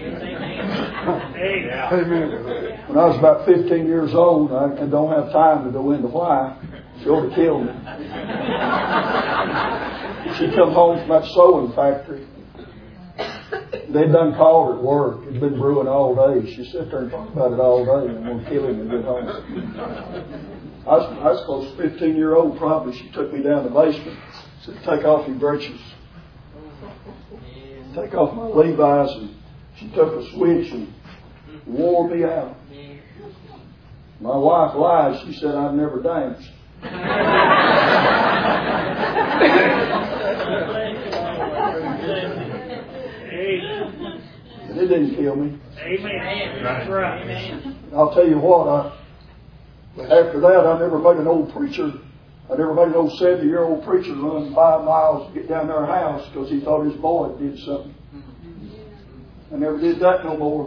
Amen. When I was about 15 years old, I don't have time to go into why. She ought to kill me. She come home from that sewing factory. They'd done called her at work. It'd been brewing all day. She sat there and talked about it all day. And I'm going to kill him and get home. I was close to 15-year-old probably. She took me down the basement. Said, "Take off your breeches. Take off my Levi's." And she took a switch and wore me out. My wife lied. She said I'd never danced. And it didn't kill me. Amen. That's right. I'll tell you what, after that, I never made an old 70-year-old preacher run 5 miles to get down to our house because he thought his boy did something. I never did that no more.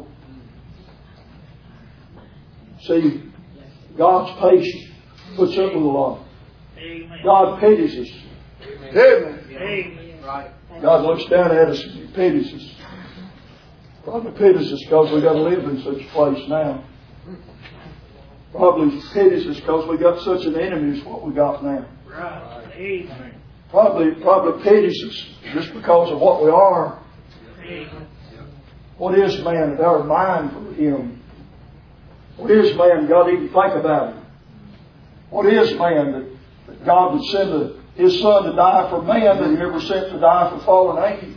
See, God's patient. Puts up with a lot. God pities us. Amen. God looks down at us and He pities us. Probably pities us because we've got to live in such a place now. Probably pities us because we got such an enemy as what we got now. Right. Amen. Probably pities us just because of what we are. Amen. What is man that our mind for him? What is man God even think about him? What is man that God would send His Son to die for man that He never sent to die for fallen angels?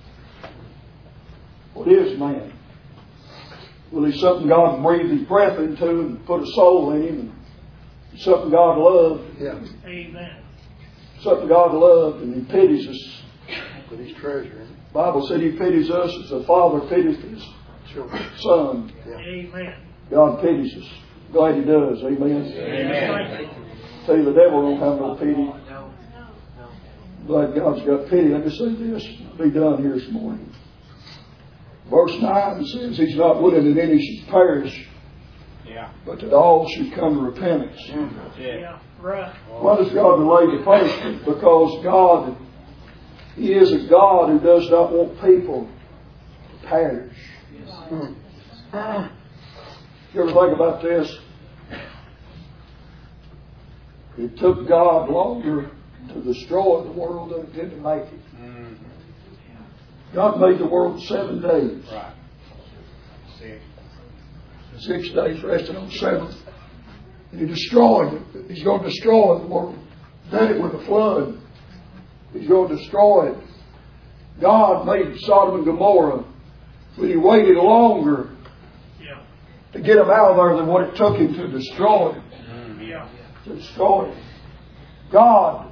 What is man? Well, he's something God breathed His breath into and put a soul in him. And something God loved. Yeah. Amen. Something God loved, and He pities us. Put His treasure in. The Bible said He pities us as the Father pities His Son. Yeah. Amen. God pities us. Glad He does. Amen. Amen. Tell you, the devil don't have no pity. Glad God's got pity. Let me say this. Be done here this morning. Verse 9 says He's not willing that any should perish, but that all should come to repentance. Yeah. Right. Why does God delay the punishment? Because God, He is a God who does not want people to perish. You ever think about this? It took God longer to destroy the world than it did to make it. God made the world in 7 days. Right. 6 days rested on the 7th. And He destroyed it. He's going to destroy the world. Did it with a flood. He's going to destroy it. God made Sodom and Gomorrah, but He waited longer to get them out of there than what it took Him to destroy it. To destroy it. God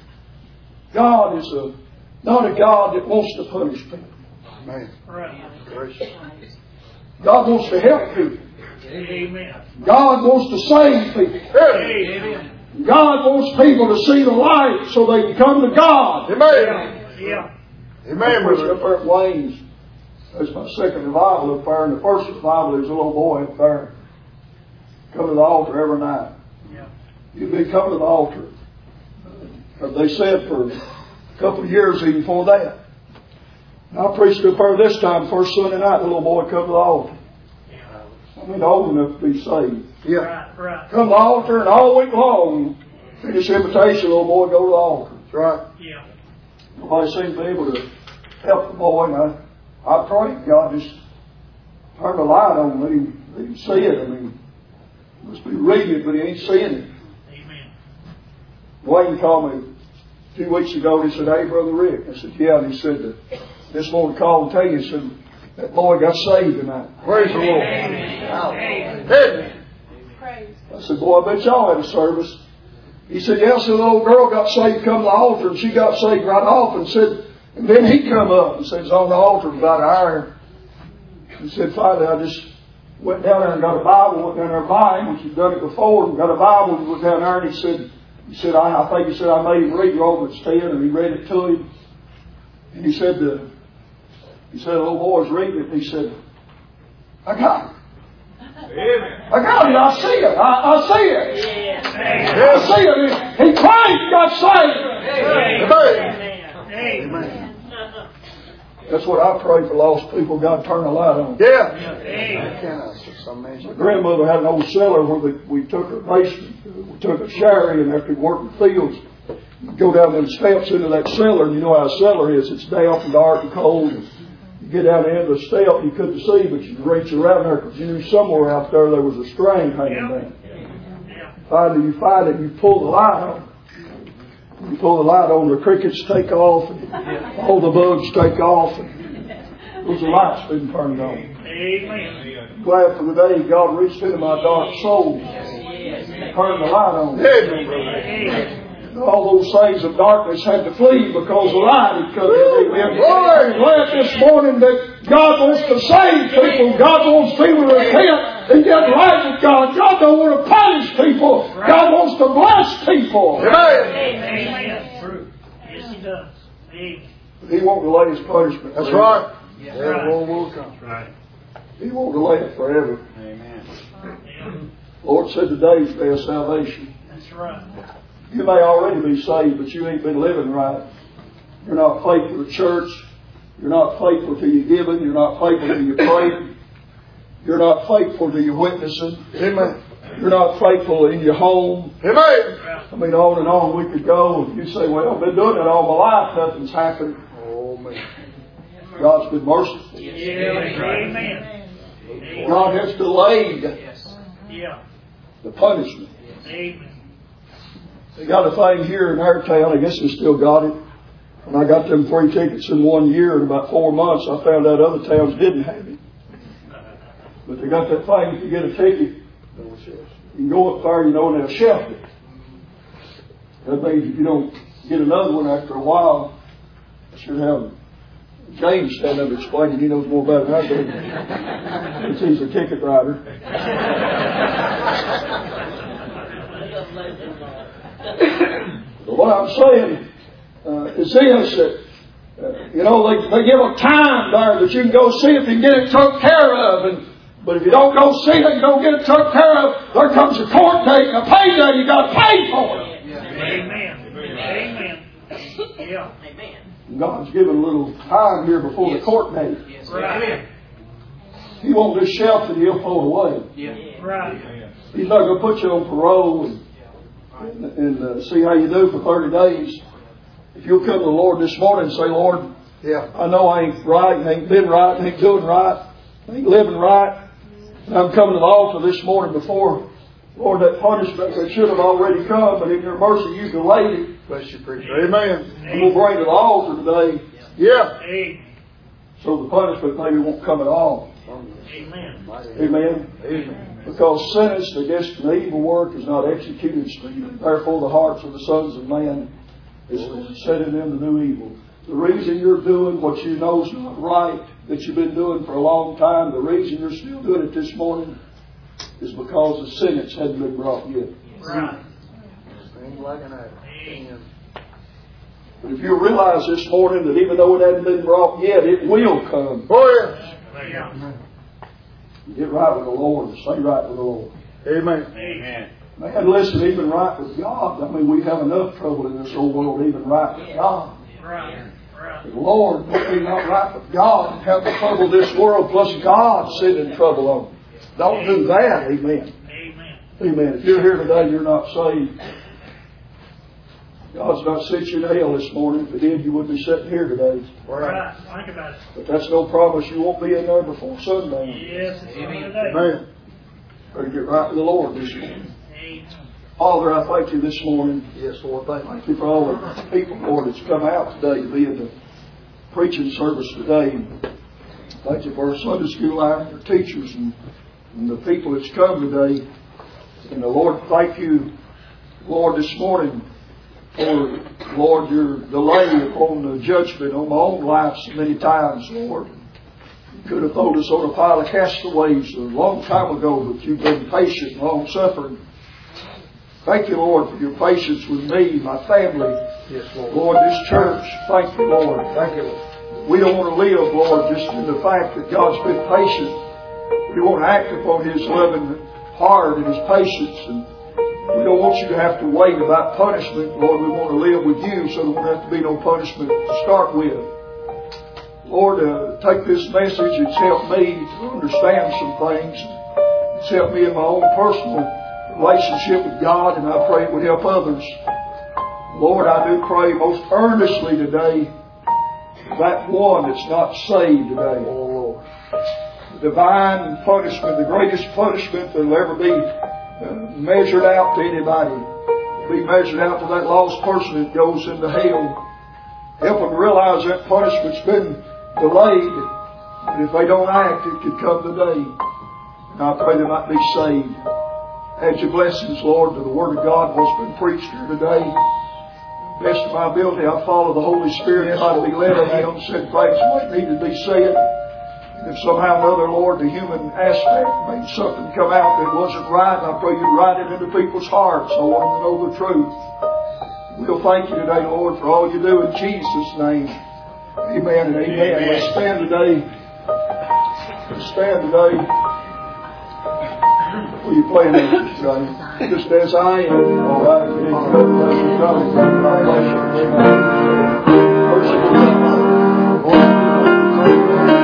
is not a God that wants to punish people. Man. Right. Gracious. God wants to help people. Amen. God wants to save people. Amen. God wants people to see the light so they can come to God. Amen. Yeah. Amen, Up brother. there at Wayne's, that's my second revival up there. And the first revival, there's a little boy up there. Come to the altar every night. Yeah. You've been coming to the altar. They said for a couple of years even before that. And I preached up there this time, first Sunday night, the little boy come to the altar. I mean, old enough to be saved. Yeah. Right. Right. Come to the altar, and all week long, finish invitation, little boy, go to the altar. That's right. Yeah. Nobody seemed to be able to help the boy. And I prayed God just turn the light on, let him see it. I mean, he must be reading it, but he ain't seeing it. Amen. Wayne called me a few weeks ago and he said, "Hey, Brother Rick." I said, "Yeah." And he said, "This morning call and tell you," he said, "that boy got saved tonight." Praise the Lord. Amen. I said, "Boy, I bet y'all had a service." He said, "Yeah." So the little girl got saved, come to the altar, and she got saved right off, and said, and then he come up and said, "It's on the altar about an hour." He said, "Finally, I just went down there and got a Bible, went down there by him, which he'd done it before, and got a Bible, and went down there, and he said, I think he said, I made him read Romans 10, and he read it to him. And he said, the little boy's reading it, and he said, "I got it. Amen. I got it. I see it. I see it. Amen. I see it. He cried, got saved." Amen. Amen. That's what I pray for lost people. God, turn the light on. Yeah. Amen. Can I say something? My grandmother had an old cellar where we took her basement. We took a shower in after we worked in the fields. You go down them steps into that cellar, and you know how a cellar is. It's damp and dark and cold. And you get down the end of the step, you couldn't see, but you could reach around there because you knew somewhere out there was a string hanging down. Finally, you find it, and you pull the light on. You pull the light on, the crickets take off, and all the bugs take off, and there's a light's been turned on. Amen. Glad for the day God reached into my dark soul, turned the light on. Amen. All those things of darkness had to flee because the light had come in. Amen. I'm glad this morning that God wants to save people. God wants people to repent and get right with God. God don't want to punish people. God wants to bless people. Amen. Amen. True. Yes, He does. Amen. He won't delay His punishment. That's right. Yes, Yeah, right. will come. Right. He won't delay it forever. Amen. Yeah. Lord said today's day of salvation. That's right. You may already be saved, but you ain't been living right. You're not faithful to church. You're not faithful to your giving. You're not faithful to your praying. You're not faithful to your witnessing. Amen. You're not faithful in your home. Amen. I mean, on and on we could go. You say, well, I've been doing it all my life. Nothing's happened. Oh, man. God's been merciful. Amen. God has delayed Yeah. the punishment. Amen. They got a thing here in our town. I guess they still got it. When I got them 3 tickets in 1 year, in about 4 months, I found out other towns didn't have it. But they got that thing, if you get a ticket, you can go up there, and they'll shelf it. That means if you don't get another one after a while, I should have James stand up explaining. He knows more about it than I do. Since he's a ticket rider. But what I'm saying is this, that, they give a time there that you can go see it and get it took care of. But if you don't go see it and don't get it took care of, there comes a court date and a payday. You got to pay for it. Amen. Amen. Yeah. God's given a little time here before the court date. Right. He won't just shelf it, he'll throw it away. Right. He's not going to put you on parole and see how you do for 30 days. If you'll come to the Lord this morning and say, Lord, I know I ain't right, I ain't been right, I ain't doing right, I ain't living right. And I'm coming to the altar this morning before, Lord, that punishment that should have already come, but in your mercy you delayed it. Bless you, preacher. Amen. And we'll bring it to the altar today. Yeah. So the punishment maybe won't come at all. Amen. Amen. Amen. Because sentence against an evil work is not executed speedily. Therefore the hearts of the sons of man is setting them to do evil. The reason you're doing what you know is not right, that you've been doing for a long time, the reason you're still doing it this morning is because the sentence hadn't been brought yet. Right. Things like an apple. But if you realize this morning that even though it hasn't been brought yet, it will come. Oh, yeah. Get right with the Lord. Stay right with the Lord. Amen. Amen. Man, listen, even right with God. I mean, we have enough trouble in this old world, even right with God. Right. But Lord, don't be not right with God and have the trouble of this world, plus God sending trouble on you. Don't do that. Amen. Amen. Amen. If you're here today and you're not saved, God's not sent you to hell this morning. If He did, you wouldn't be sitting here today. Right. Think about it. But that's no promise you won't be in there before sundown. Yes, it's Amen. Amen. Better get right with the Lord this morning. Amen. Father, I thank you this morning. Yes, Lord. Thank you for all the people, Lord, that's come out today to be in the preaching service today. Thank you for our Sunday school line, our teachers, and the people that's come today. And the Lord, thank you, Lord, this morning for, Lord, your delay upon the judgment on my own life so many times, Lord. You could have thrown us on a pile of castaways a long time ago, but you've been patient and long-suffering. Thank you, Lord, for your patience with me, my family. Yes, Lord. Lord, this church. Thank you, Lord. Thank you, Lord. We don't want to live, Lord, just in the fact that God's been patient. We want to act upon His loving heart and His patience. And we don't want you to have to wait about punishment, Lord. We want to live with you so there won't have to be no punishment to start with. Lord, take this message. It's helped me to understand some things. It's helped me in my own personal relationship with God, and I pray it would help others. Lord, I do pray most earnestly today that one that's not saved today. Oh, Lord. The divine punishment, the greatest punishment that will ever be measured out to anybody, be measured out to that lost person that goes into hell. Help them realize that punishment's been delayed, and if they don't act, it could come today. And I pray they might be saved. Add your blessings, Lord, to the Word of God, what's been preached here today. Best of my ability, I follow the Holy Spirit, try to be led of Him, said things might need to be said. And if somehow or another, Lord, the human aspect made something come out that wasn't right, I pray you write it into people's hearts. I want them to know the truth. We'll thank you today, Lord, for all you do in Jesus' name. Amen and amen. Let's stand today. Let's stand today. Will you play that today? Just as I am. All right.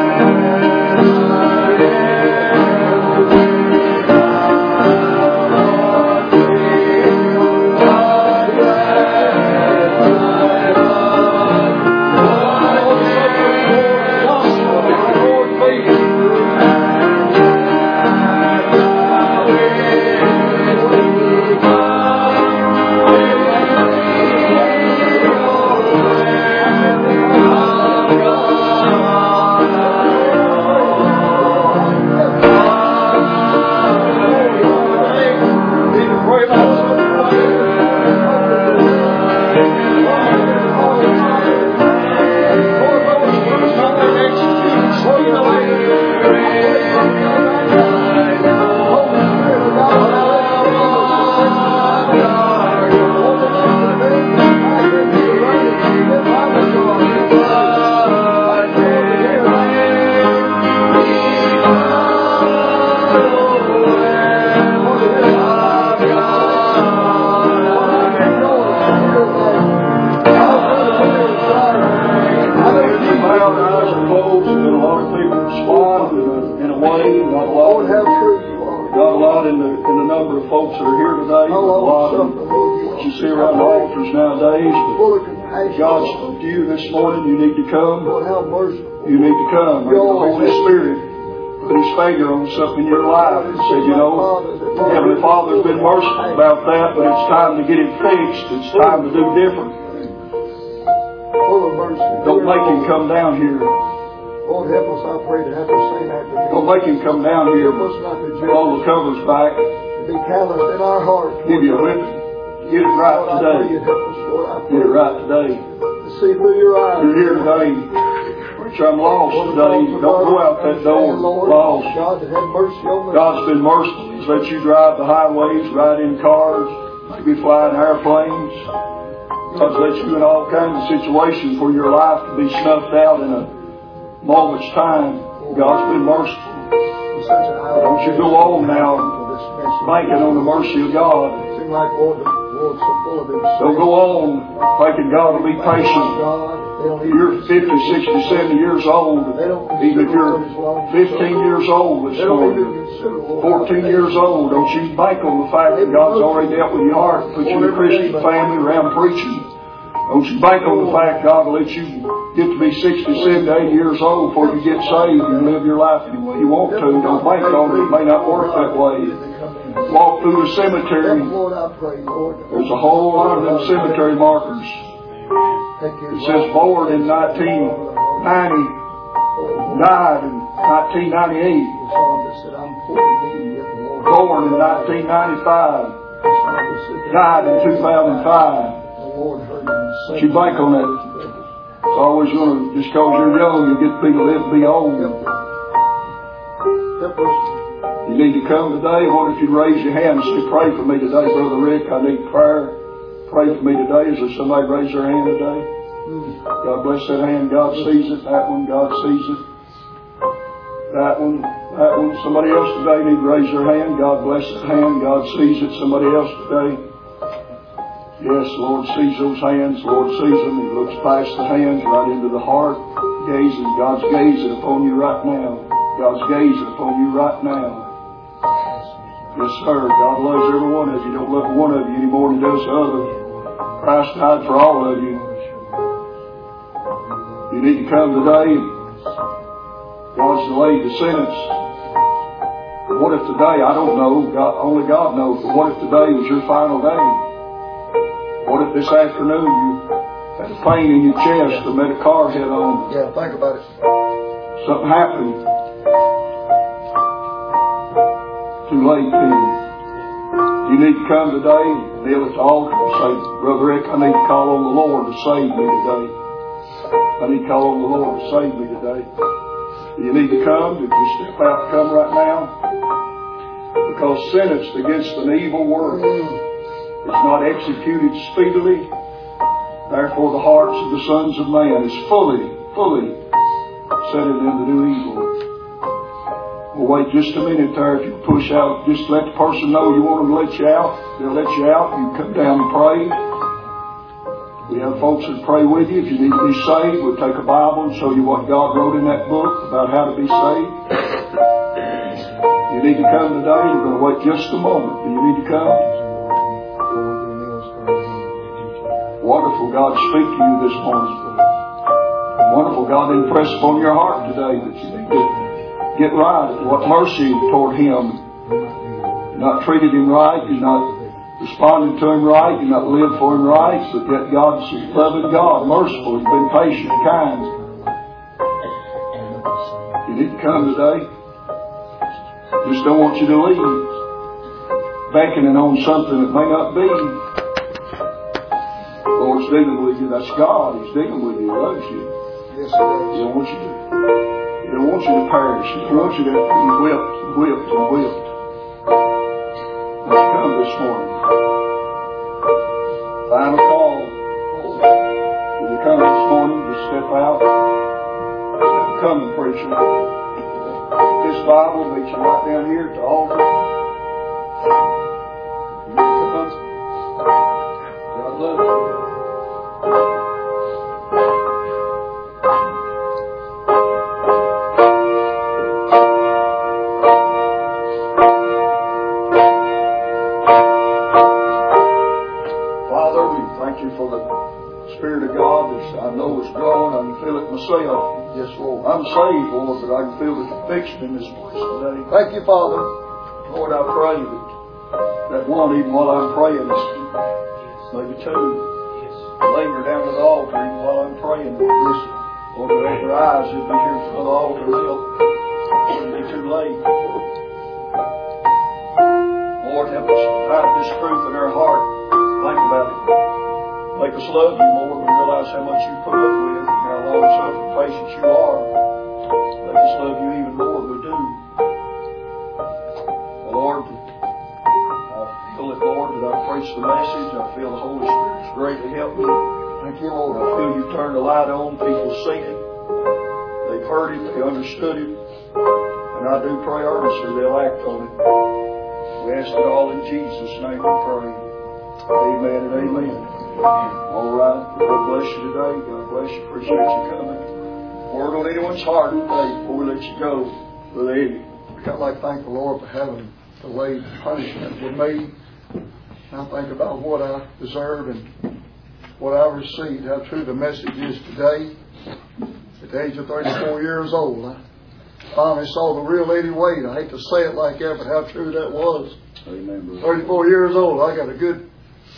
Worship. way, not a lot. Lord, how true you are. Not a lot in the number of folks that are here today. How A lot long of suffering, Lord, you what are. you see around the altars nowadays. But Full of compassion. God spoke to you this morning. You need to come. Lord, how merciful. You need to come. The Holy Spirit put His finger on something in your life and said, you know, Heavenly Father's been merciful about that, but it's time to get it fixed. It's time to do different. Full of mercy. Don't make Him come down here. Lord, help us, I pray, to have the same act of Don't make Him come down here Help us not to and blow the covers back. to be calloused in our hearts. Give you a whipping. Get it right Lord, I pray today. you help us, Lord. I Get pray it right today. to see through your eyes. You're here today. Preacher, I'm lost today. Don't go out that door lost. God, to have mercy on us. God's been merciful. He's let you drive the highways, ride in cars, maybe fly in airplanes. God's let you in all kinds of situations for your life to be snuffed out in a moment's time. God's been merciful. Don't you go on now banking on the mercy of God. Seem like, Lord, the world's so full of themselves. Don't go on thinking God will be patient. You're 50, 60, 70 years old. Even if you're 15 years old this morning, 14 years old, don't you bank on the fact that God's already dealt with your heart, put you in a Christian family around preaching. Don't you bank on the fact God will let you get to be 60, 70, 80 years old before you get saved and live your life any way you want to. Don't bank on it. It may not work that way. Walk through the cemetery. There's a whole lot of them cemetery markers. It says born in 1990, died in 1998. Born in 1995, died in 2005. But you bank on that. It's always going to, just because you're young, you get to live to be old. You need to come today. What if you raise your hand and say, pray for me today, Brother Rick? I need prayer. Pray for me today. Is there somebody raise their hand today? God bless that hand. God sees it. That one, God sees it. That one. Somebody else today need to raise their hand. God bless that hand. God sees it. Somebody else today. Yes, the Lord sees those hands. The Lord sees them. He looks past the hands right into the heart. Gazing. God's gazing upon you right now. God's gazing upon you right now. Yes, sir. God loves every one of you. He don't love one of you any more than He does the other. Christ died for all of you. You need to come today. God's delayed the sentence. What if today, I don't know, only God knows, but what if today was your final day? What if this afternoon you had a pain in your chest or met a car head on? Yeah, think about it. Something happened. Too late, people. You need to come today, kneel at the altar and say, Brother Rick, I need to call on the Lord to save me today. I need to call on the Lord to save me today. You need to come. If you step out, come right now. Because sentence against an evil work is not executed speedily. Therefore the hearts of the sons of man is fully set in them to do evil. Well, wait just a minute there. If you push out, just let the person know you want them to let you out. They'll let you out. You come down and pray. We have folks that pray with you. If you need to be saved, we'll take a Bible and show you what God wrote in that book about how to be saved. You need to come today. You're going to wait just a moment. Do you need to come? Wonderful God speak to you this morning. Wonderful God impress upon your heart today that you need to get right. What mercy toward Him. You're not treated Him right. You're not responded to Him right. You're not lived for Him right. But yet God's a loving God, merciful. He's been patient, kind. You need to come today. Just don't want you to leave banking on something that may not be. The Lord's dealing with you. That's God. He's dealing with you. He loves you. Yes, He does. He don't want you to. He don't want you to perish. He wants you to be whipped and whipped and whipped. Won't you come this morning? Final call. Will you come this morning? Just step out. Come, preacher. This Bible meets you right down here at the altar. God loves you. Father, we thank you for the Spirit of God that I know is growing. I can feel it myself. Yes, Lord. I'm saved, Lord, but I can feel the conviction in this place today. Thank you, Father. Lord, I pray that one, even while I'm praying, maybe two, linger down to the altar even while I'm praying. Listen. Lord, that their eyes would be here for the altar help. It wouldn't be too late. Lord, help us hide this truth in our heart. Think about it. Make us love you more and realize how much you put up with and how long-suffering, patient you are. Make us love you even more than we do. Lord, I feel it, Lord, that I preach the message. I feel the Holy Spirit's greatly helped me. Thank you, Lord. I feel you turn the light on. People see it. They've heard it. They understood it. And I do pray earnestly they'll act on it. We ask it all in Jesus' name we pray. Amen and amen. All right. God bless you today. God bless you. Appreciate you coming. Word on anyone's heart today before we let you go, Brother Eddie. I'd like to thank the Lord for having delayed punishment with me. I think about what I deserve and what I received, how true the message is today. At the age of 34 years old, I finally saw the real Eddie Wade. I hate to say it like that, but how true that was. Amen, 34 years old, I got a good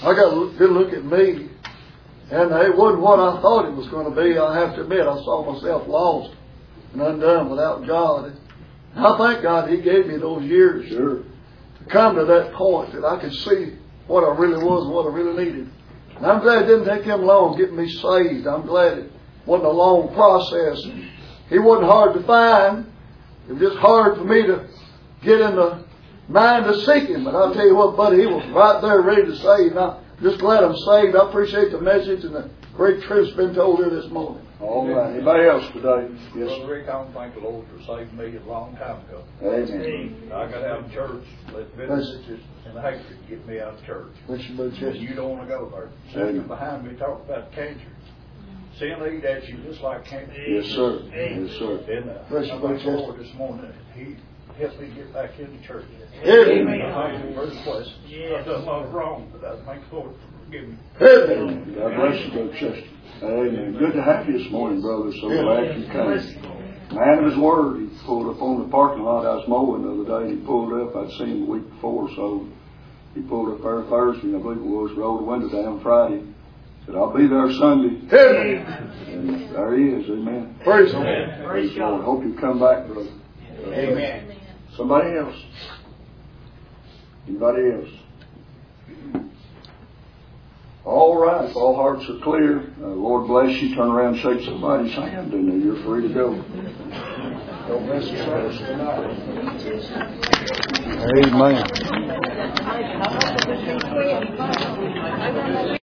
look at me. And it wasn't what I thought it was going to be. I have to admit, I saw myself lost and undone without God. And I thank God He gave me those years to come to that point that I could see what I really was and what I really needed. And I'm glad it didn't take Him long getting me saved. I'm glad it wasn't a long process. He wasn't hard to find. It was just hard for me to get in the mind to seek Him. But I'll tell you what, buddy, He was right there ready to save. And I'm just glad I'm saved. I appreciate the message and the great truth's been told here this morning. All right. Anybody else today? Yes. Brother Rick, I don't thank the Lord for saving me a long time ago. Amen. I got out of church, let businesses and the hatred get me out of church. Listen, Brother And Chester. you don't want to go there. Sitting behind me talk about cancer. Sin eat at you just like cancer. Yes, sir. Yes, sir. And Bless you, I Brother thank the Chester. Lord this morning. He helped me get back into church. Amen. I thank Him for His blessing. I've done a lot of wrong, but I thank the Lord for forgiving me. Amen. God bless you, Brother Chester. Amen. Good to have you this morning, brother. So glad you came. Man of His word. He pulled up on the parking lot. I was mowing the other day, and he pulled up. I'd seen him the week before, so he pulled up there Thursday, I believe it was, rolled the window down Friday. Said, I'll be there Sunday. Amen. And there he is. Amen. Praise Him. Praise the Lord. Hope you come back, brother. Amen. Somebody else? Anybody else? All right. If all hearts are clear, Lord bless you. Turn around and shake somebody's hand, and you're free to go. God bless you, service tonight. Amen.